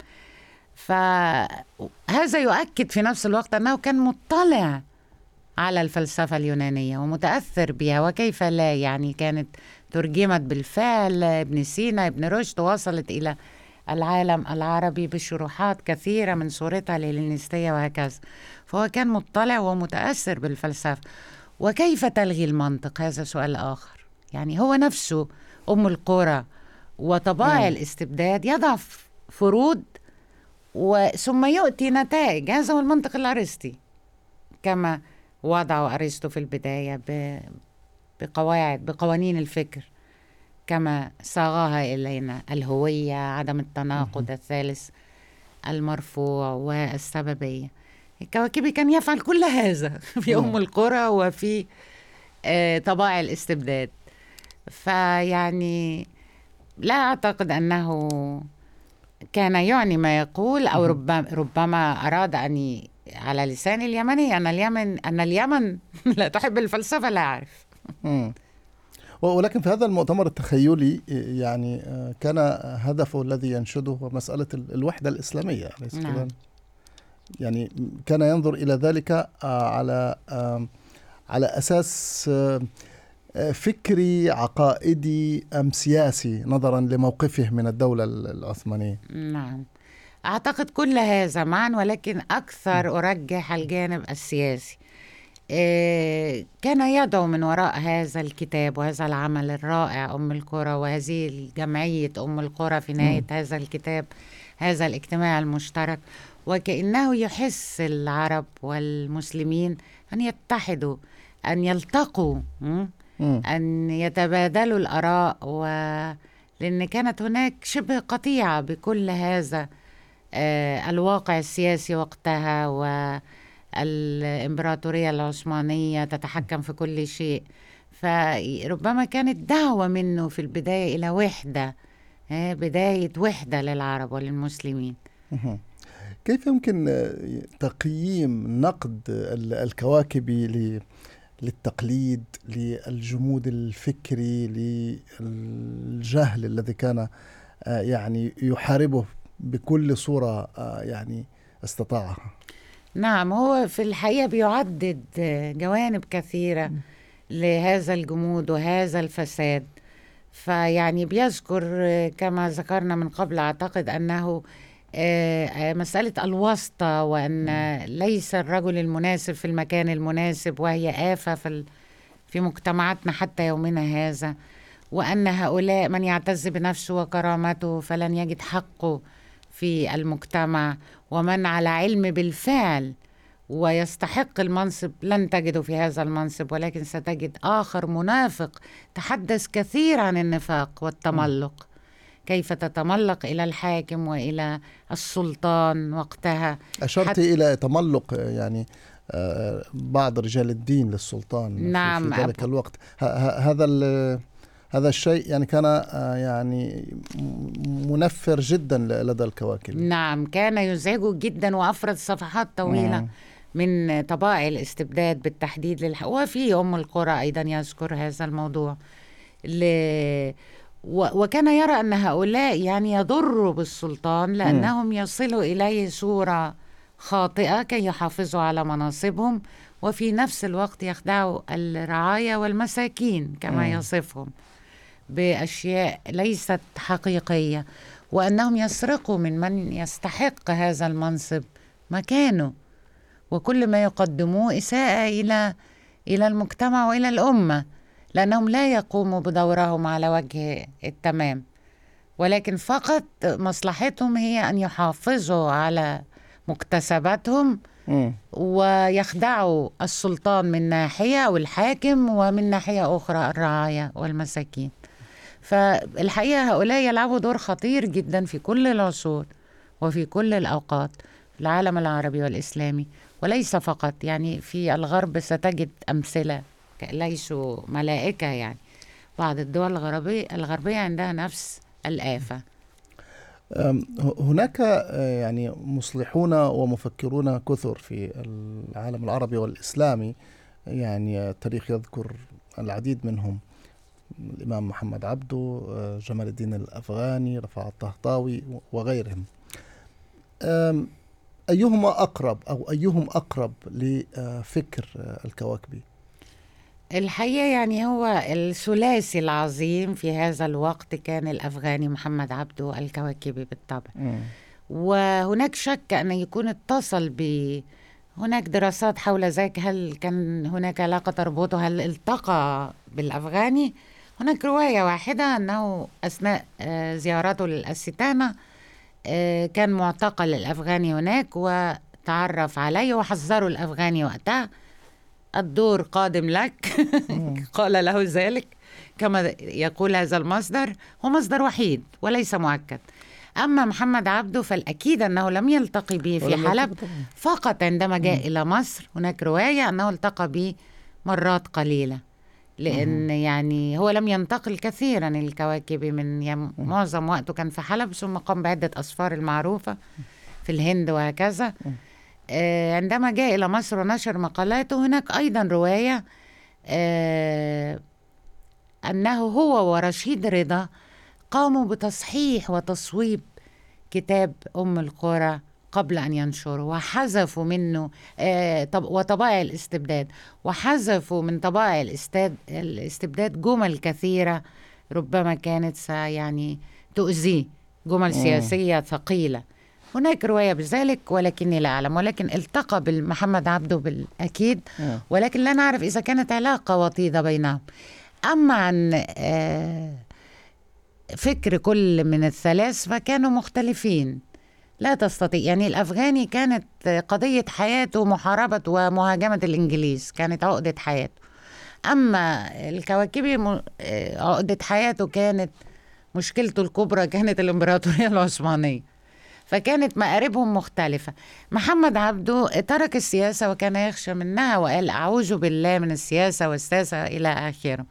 فهذا يؤكد في نفس الوقت أنه كان مطلع على الفلسفة اليونانية ومتأثر بها، وكيف لا. يعني كانت ترجمت بالفعل. ابن سينا، ابن رشد، وصلت إلى العالم العربي بشروحات كثيرة من صورتها الهلينستية وهكذا. فهو كان مطلع ومتأثر بالفلسفة. وكيف تلغي المنطق؟ هذا سؤال آخر. يعني هو نفسه أم القرى وطبائع الاستبداد يضع فروض ثم يؤتي نتائج. هذا هو المنطق الأرسطي كما وضعه أرسطو في البداية بقوانين الفكر كما صاغها إلينا: الهوية، عدم التناقض، الثالث المرفوع، والسببية. الكواكبي كان يفعل كل هذا في أم القرى وفي طبائع الاستبداد. فيعني لا أعتقد أنه كان يعني ما يقول، أو ربما أراد أن على لسان اليمني أن اليمن لا تحب الفلسفة، لا أعرف. ولكن في هذا المؤتمر التخيلي يعني كان هدفه الذي ينشده هو مسألة الوحدة الإسلامية، أليس كذا؟ يعني كان ينظر إلى ذلك على أساس فكري، عقائدي، أم سياسي، نظرا لموقفه من الدولة العثمانية. نعم، أعتقد كل هذا معا، ولكن أكثر أرجح الجانب السياسي. كان يدعو من وراء هذا الكتاب وهذا العمل الرائع أم القرى، وهذه الجمعية أم القرى في نهاية هذا الكتاب، هذا الاجتماع المشترك، وكأنه يحس العرب والمسلمين أن يتحدوا، أن يلتقوا، أن يتبادلوا الآراء، لأن كانت هناك شبه قطيعة بكل هذا الواقع السياسي وقتها، والإمبراطورية العثمانية تتحكم في كل شيء. فربما كانت دعوة منه في البداية إلى وحدة، بداية وحدة للعرب وللمسلمين. كيف يمكن تقييم نقد الكواكبي للتقليد، للجمود الفكري، للجهل الذي كان يعني يحاربه بكل صورة يعني استطاعها؟ نعم، هو في الحقيقة بيعدد جوانب كثيرة لهذا الجمود وهذا الفساد. فيعني بيذكر كما ذكرنا من قبل، أعتقد أنه مسألة الواسطة، وأن ليس الرجل المناسب في المكان المناسب، وهي آفة في مجتمعاتنا حتى يومنا هذا، وأن هؤلاء من يعتز بنفسه وكرامته فلن يجد حقه في المجتمع، ومن على علم بالفعل ويستحق المنصب لن تجده في هذا المنصب، ولكن ستجد آخر منافق تحدث كثير عن النفاق والتملق. كيف تتملق إلى الحاكم وإلى السلطان وقتها. أشرت إلى تملق يعني بعض رجال الدين للسلطان. نعم، في ذلك الوقت هذا الشيء يعني كان يعني منفر جدا لدى الكواكب. نعم، كان يزعجه جدا، وأفرد صفحات طويلة من طبائع الاستبداد بالتحديد وفي أم القرى أيضا يذكر هذا الموضوع. وكان يرى أن هؤلاء يعني يضروا بالسلطان لأنهم يصلوا إليه صورة خاطئة كي يحافظوا على مناصبهم، وفي نفس الوقت يخدعوا الرعايا والمساكين كما يصفهم بأشياء ليست حقيقية، وأنهم يسرقوا من يستحق هذا المنصب مكانه، وكل ما يقدموه إساءة إلى المجتمع وإلى الأمة، لأنهم لا يقوموا بدورهم على وجه التمام، ولكن فقط مصلحتهم هي أن يحافظوا على مكتسباتهم ويخدعوا السلطان من ناحية والحاكم، ومن ناحية أخرى الرعاية والمساكين. فالحقيقة هؤلاء يلعبوا دور خطير جدا في كل العصور وفي كل الأوقات في العالم العربي والإسلامي، وليس فقط يعني في الغرب. ستجد أمثلة ليسوا ملائكة، يعني بعض الدول الغربية عندها نفس الآفة. هناك يعني مصلحون ومفكرون كثر في العالم العربي والإسلامي، يعني التاريخ يذكر العديد منهم: الإمام محمد عبده، جمال الدين الأفغاني، رفاعة الطهطاوي وغيرهم. أيهما أقرب أو أيهم أقرب لفكر الكواكبي؟ الحقيقة يعني هو الثلاثي العظيم في هذا الوقت كان الأفغاني محمد عبده الكواكبي بالطبع. وهناك شك أن يكون اتصل هناك دراسات حول ذلك، هل كان هناك علاقة تربطه، هل التقى بالأفغاني. هناك رواية واحدة أنه أثناء زيارته للأستانة كان معتقل الأفغاني هناك وتعرف عليه وحذروا الأفغاني وقتها: الدور قادم لك. قال له ذلك كما يقول هذا المصدر، هو مصدر وحيد وليس مؤكد. أما محمد عبده فالأكيد أنه لم يلتقي به في حلب، فقط عندما جاء إلى مصر هناك رواية أنه التقى به مرات قليلة، لأن يعني هو لم ينتقل كثيرا الكواكبي، من معظم وقته كان في حلب، ثم قام بعدة أسفار المعروفة في الهند وهكذا. عندما جاء إلى مصر ونشر مقالاته، هناك أيضا رواية أنه هو ورشيد رضا قاموا بتصحيح وتصويب كتاب أم القرى قبل أن ينشروا، وحذفوا منه وطبائع الاستبداد، وحذفوا من طبائع الاستبداد جمل كثيرة ربما كانت يعني تؤذيه، جمل سياسية ثقيلة. هناك رواية بذلك ولكني لا أعلم، ولكن التقى بالمحمد عبده بالأكيد، ولكن لا نعرف إذا كانت علاقة وطيدة بينهم. أما عن فكر كل من الثلاث فكانوا مختلفين، لا تستطيع يعني الأفغاني كانت قضية حياته محاربة ومهاجمة الإنجليز، كانت عقدة حياته. أما الكواكبي عقدة حياته كانت، مشكلته الكبرى كانت الإمبراطورية العثمانية، فكانت مآربهم مختلفة. محمد عبده ترك السياسة وكان يخشى منها، وقال أعوذ بالله من السياسة والساسة إلى آخره.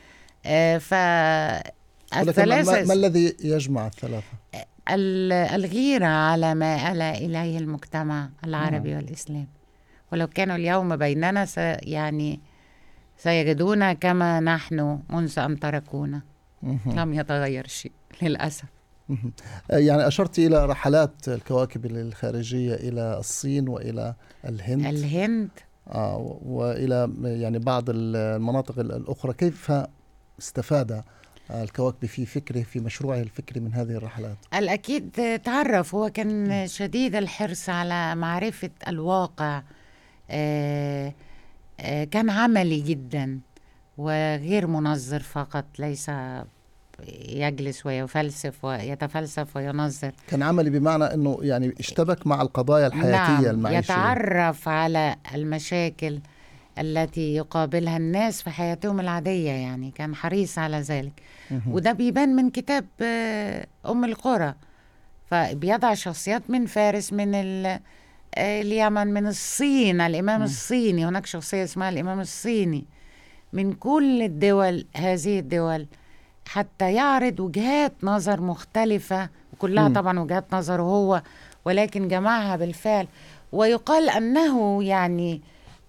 فالثلاثة ما الذي يجمع الثلاثة؟ الغيرة على ما آل إليه المجتمع العربي والإسلامي. ولو كانوا اليوم بيننا يعني سيجدون كما نحن منذ أن تركونا، لم يتغير شيء للأسف. يعني أشرت إلى رحلات الكواكب الخارجية إلى الصين وإلى الهند وإلى يعني بعض المناطق الأخرى. كيف استفاد الكواكب في فكره، في مشروعه الفكري من هذه الرحلات؟ الأكيد تعرف، هو كان شديد الحرص على معرفة الواقع، كان عملي جدا وغير منظر فقط، ليس يجلس ويفلسف ويتفلسف وينظر. كان عملي بمعنى أنه يعني اشتبك مع القضايا الحياتية. نعم، المعيشية، يتعرف على المشاكل التي يقابلها الناس في حياتهم العادية، يعني كان حريص على ذلك. وده بيبان من كتاب أم القرى، فبيضع شخصيات من فارس، من اليمن، من الصين، الإمام الصيني، هناك شخصية اسمها الإمام الصيني، من كل الدول، هذه الدول، حتى يعرض وجهات نظر مختلفة، وكلها طبعا وجهات نظره هو، ولكن جمعها بالفعل. ويقال أنه يعني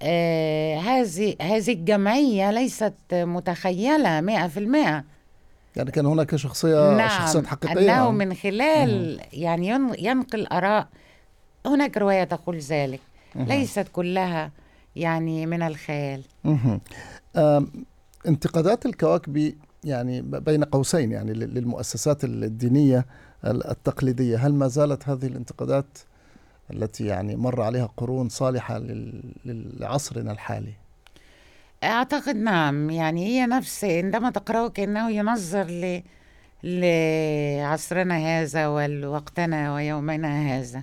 هذه الجمعية ليست متخيلة 100%، يعني كان هناك شخصية، نعم، شخصيات حقيقية، أنه من خلال يعني ينقل آراء. هناك رواية تقول ذلك، ليست كلها يعني من الخيال. انتقادات الكواكب يعني بين قوسين يعني للمؤسسات الدينية التقليدية، هل ما زالت هذه الانتقادات التي يعني مر عليها قرون صالحة لعصرنا الحالي. أعتقد نعم، يعني هي نفس عندما تقرأه كأنه ينظر لعصرنا هذا ووقتنا ويومنا هذا.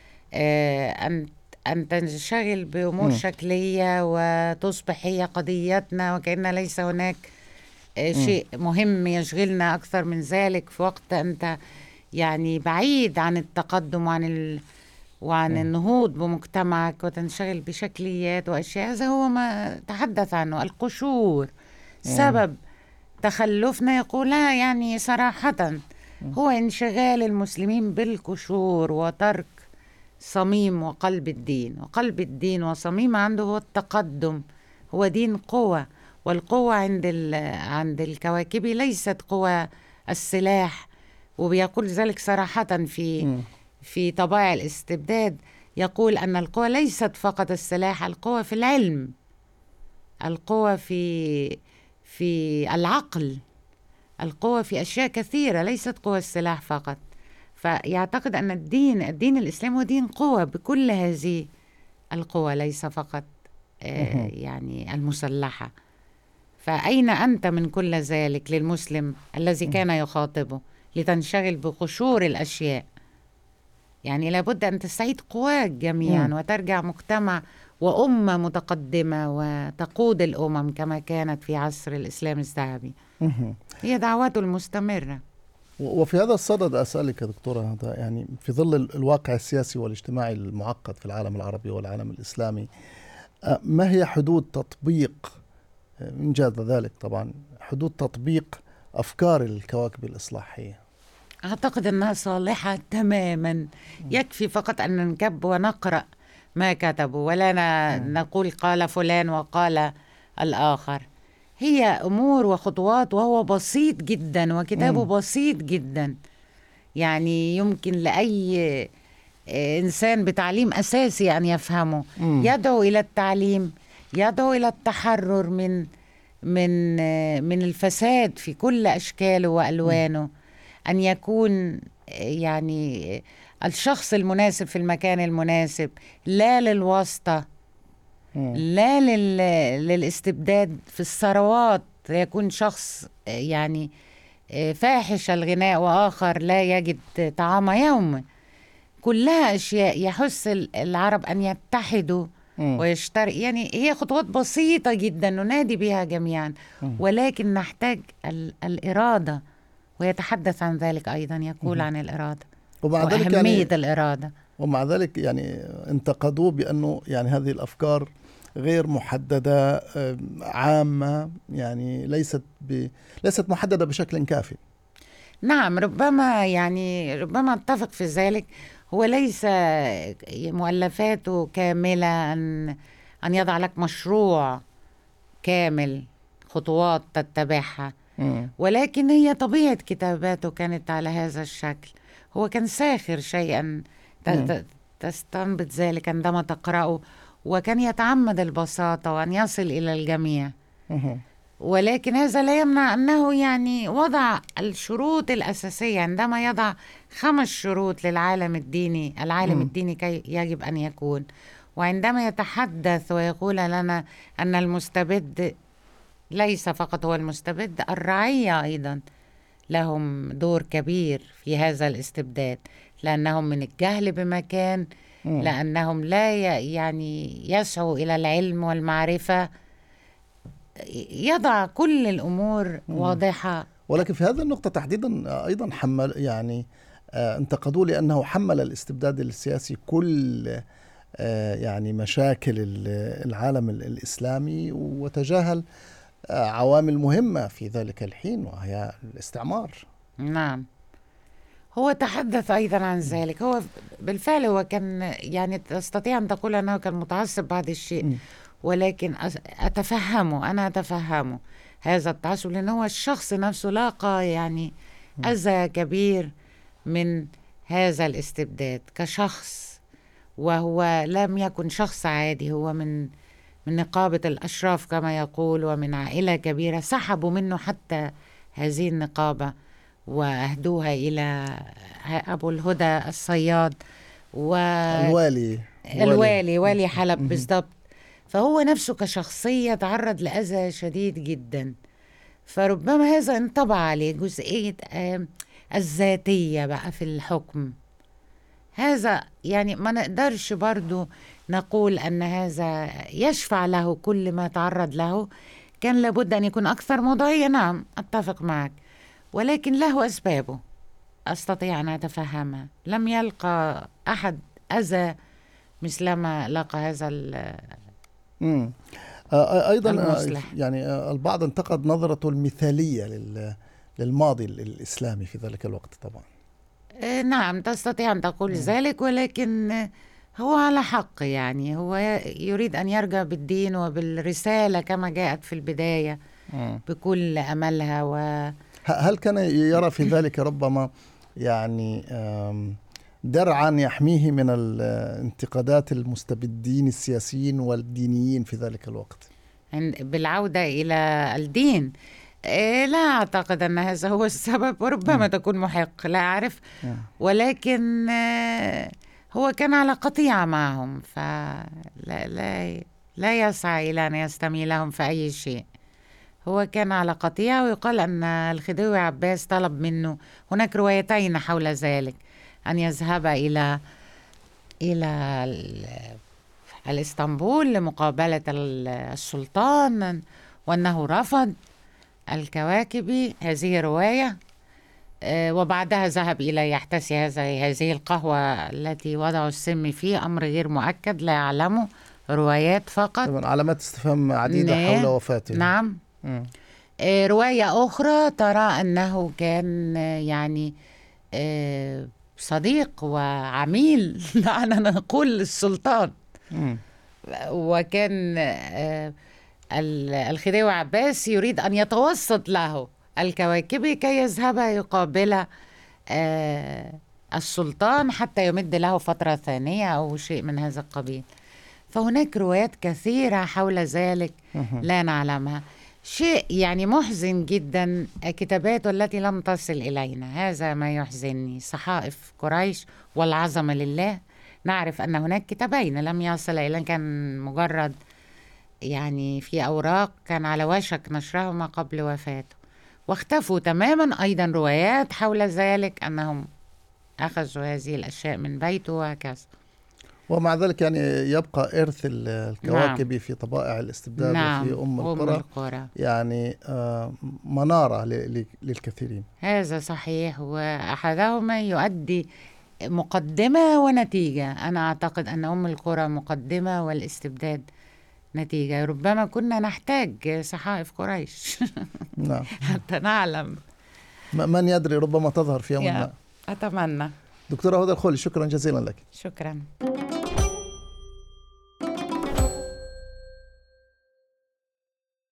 أن تنشغل بأمور مم. شكلية وتصبح هي قضيتنا، وكأن ليس هناك مم. شيء مهم يشغلنا أكثر من ذلك، في وقت أنت يعني بعيد عن التقدم وعن مم. النهوض بمجتمعك، وتنشغل بشكليات وأشياء. هذا هو ما تحدث عنه القشور. مم. سبب تخلفنا يقولها يعني صراحة هو انشغال المسلمين بالقشور وترك صميم وقلب الدين. وقلب الدين وصميم عنده هو التقدم، هو دين قوة. والقوة عند الكواكبي ليست قوة السلاح، وبيقول ذلك صراحة مم. في طبائع الاستبداد. يقول أن القوة ليست فقط السلاح، القوة في العلم، القوة في العقل، القوة في أشياء كثيرة، ليست قوة السلاح فقط. فيعتقد أن الدين الإسلامي هو دين قوة بكل هذه القوة، ليس فقط مم. يعني المسلحة. فأين أنت من كل ذلك للمسلم الذي مم. كان يخاطبه لتنشغل بقشور الأشياء؟ يعني لابد أن تستعيد قواك جميعا مم. وترجع مجتمع وأمة متقدمة وتقود الأمم كما كانت في عصر الإسلام الذهبي. مم. هي دعوته المستمرة. وفي هذا الصدد أسألك يا دكتورة، هذا يعني في ظل الواقع السياسي والاجتماعي المعقد في العالم العربي والعالم الإسلامي، ما هي حدود تطبيق، إن جاز ذلك طبعا، حدود تطبيق أفكار الكواكب الإصلاحية؟ أعتقد أنها صالحة تماما. يكفي فقط أن ننكب ونقرأ ما كتبوا، ولا نقول قال فلان وقال الآخر. هي أمور وخطوات، وهو بسيط جدا وكتابه بسيط جدا. يعني يمكن لأي إنسان بتعليم أساسي أن يفهمه. يدعو إلى التعليم، يدعو إلى التحرر من الفساد في كل أشكاله وألوانه. أن يكون يعني الشخص المناسب في المكان المناسب، لا للواسطة، لا للاستبداد في الثروات. يكون شخص يعني فاحش الغناء وآخر لا يجد طعام يوم. كلها أشياء يحث العرب أن يتحدوا ويشترك. يعني هي خطوات بسيطة جدا ننادي بها جميعا، ولكن نحتاج الإرادة. ويتحدث عن ذلك أيضا، يقول عن الإرادة ومع ذلك وأهمية يعني الإرادة. ومع ذلك يعني انتقدوه بأنه يعني هذه الأفكار غير محددة، عامة، يعني ليست محددة بشكل كافي. نعم، ربما أتفق في ذلك. هو ليس مؤلفاته كاملة أن يضع لك مشروع كامل خطوات تتبعها، ولكن هي طبيعة كتاباته كانت على هذا الشكل. هو كان ساخر شيئا تستنبط ذلك عندما تقرأه، وكان يتعمد البساطة وأن يصل إلى الجميع. ولكن هذا لا يمنع أنه يعني وضع الشروط الأساسية. عندما يضع 5 شروط للعالم الديني، العالم الديني كي يجب أن يكون. وعندما يتحدث ويقول لنا أن المستبد ليس فقط هو المستبد، الرعية أيضا لهم دور كبير في هذا الاستبداد، لأنهم من الجهل بمكان، لأنهم لا يعني يسعوا إلى العلم والمعرفة. يضع كل الأمور واضحة. ولكن في هذه النقطة تحديدا أيضا حمل يعني انتقدوه لأنه حمل الاستبداد السياسي كل يعني مشاكل العالم الإسلامي، وتجاهل عوامل مهمة في ذلك الحين وهي الاستعمار. نعم، هو تحدث أيضا عن ذلك. هو بالفعل هو كان يعني تستطيع أن تقول أنه كان متعصب بعض الشيء، ولكن أنا أتفهمه هذا التعصب، لأن هو الشخص نفسه لاقى يعني أذى كبير من هذا الاستبداد كشخص. وهو لم يكن شخص عادي، هو من نقابة الأشراف كما يقول، ومن عائلة كبيرة. سحبوا منه حتى هذه النقابة وأهدوها إلى أبو الهدى الصياد، الوالي والي حلب بالضبط. فهو نفسه كشخصية تعرض لأذى شديد جدا، فربما هذا انطبع عليه جزئية الذاتية بقى في الحكم. هذا يعني ما نقدرش برضو نقول أن هذا يشفع له كل ما تعرض له. كان لابد أن يكون أكثر موضوعية، نعم أتفق معك، ولكن له أسبابه أستطيع أن أتفهمها. لم يلقى أحد أذى مثلما لقى هذا أيضا المصلح. يعني البعض انتقد نظرته المثالية للماضي الإسلامي في ذلك الوقت طبعا. نعم تستطيع أن تقول ذلك، ولكن هو على حق. يعني هو يريد أن يرجع بالدين وبالرسالة كما جاءت في البداية بكل أملها. هل كان يرى في ذلك ربما يعني درعا يحميه من الانتقادات المستبدين السياسيين والدينيين في ذلك الوقت؟ بالعودة إلى الدين، لا أعتقد أن هذا هو السبب، وربما تكون محق، لا أعرف. ولكن هو كان على قطيعة معهم، لا يسعى إلى أن يستميلهم في أي شيء. هو كان على قطيعة، ويقال أن الخديوي عباس طلب منه، هناك روايتين حول ذلك، أن يذهب إلى الإسطنبول لمقابلة السلطان، وأنه رفض الكواكبي هذه رواية. وبعدها ذهب إلى يحتسي هذه القهوة التي وضعوا السم فيه، أمر غير مؤكد لا يعلمه، روايات فقط، طبعا علامات استفهام عديدة حول وفاته. نعم. رواية أخرى ترى أنه كان يعني صديق وعميل دعنا نقول السلطان. وكان الخديوي عباس يريد أن يتوسط له الكواكبي كي يذهب يقابل السلطان حتى يمد له فترة ثانية أو شيء من هذا القبيل. فهناك روايات كثيرة حول ذلك لا نعلمها. شيء يعني محزن جدا كتاباته التي لم تصل إلينا، هذا ما يحزنني. صحائف قريش والعظمة لله، نعرف أن هناك كتابين لم يصل إلينا، كان مجرد يعني في أوراق كان على وشك نشرهما قبل وفاته، واختفوا تماما. أيضا روايات حول ذلك أنهم أخذوا هذه الأشياء من بيته وهكذا. ومع ذلك يعني يبقى إرث الكواكبي نعم. في طبائع الاستبداد نعم. وفي أم القرى يعني منارة للكثيرين. هذا صحيح، وأحدهما يؤدي مقدمة ونتيجة. أنا أعتقد أن أم القرى مقدمة والاستبداد نتيجة. ربما كنا نحتاج صحائف قريش نعم. حتى نعلم، من يدري، ربما تظهر في يوم ما. أتمنى. دكتورة هدى الخولي، شكرا جزيلا لك. شكرا.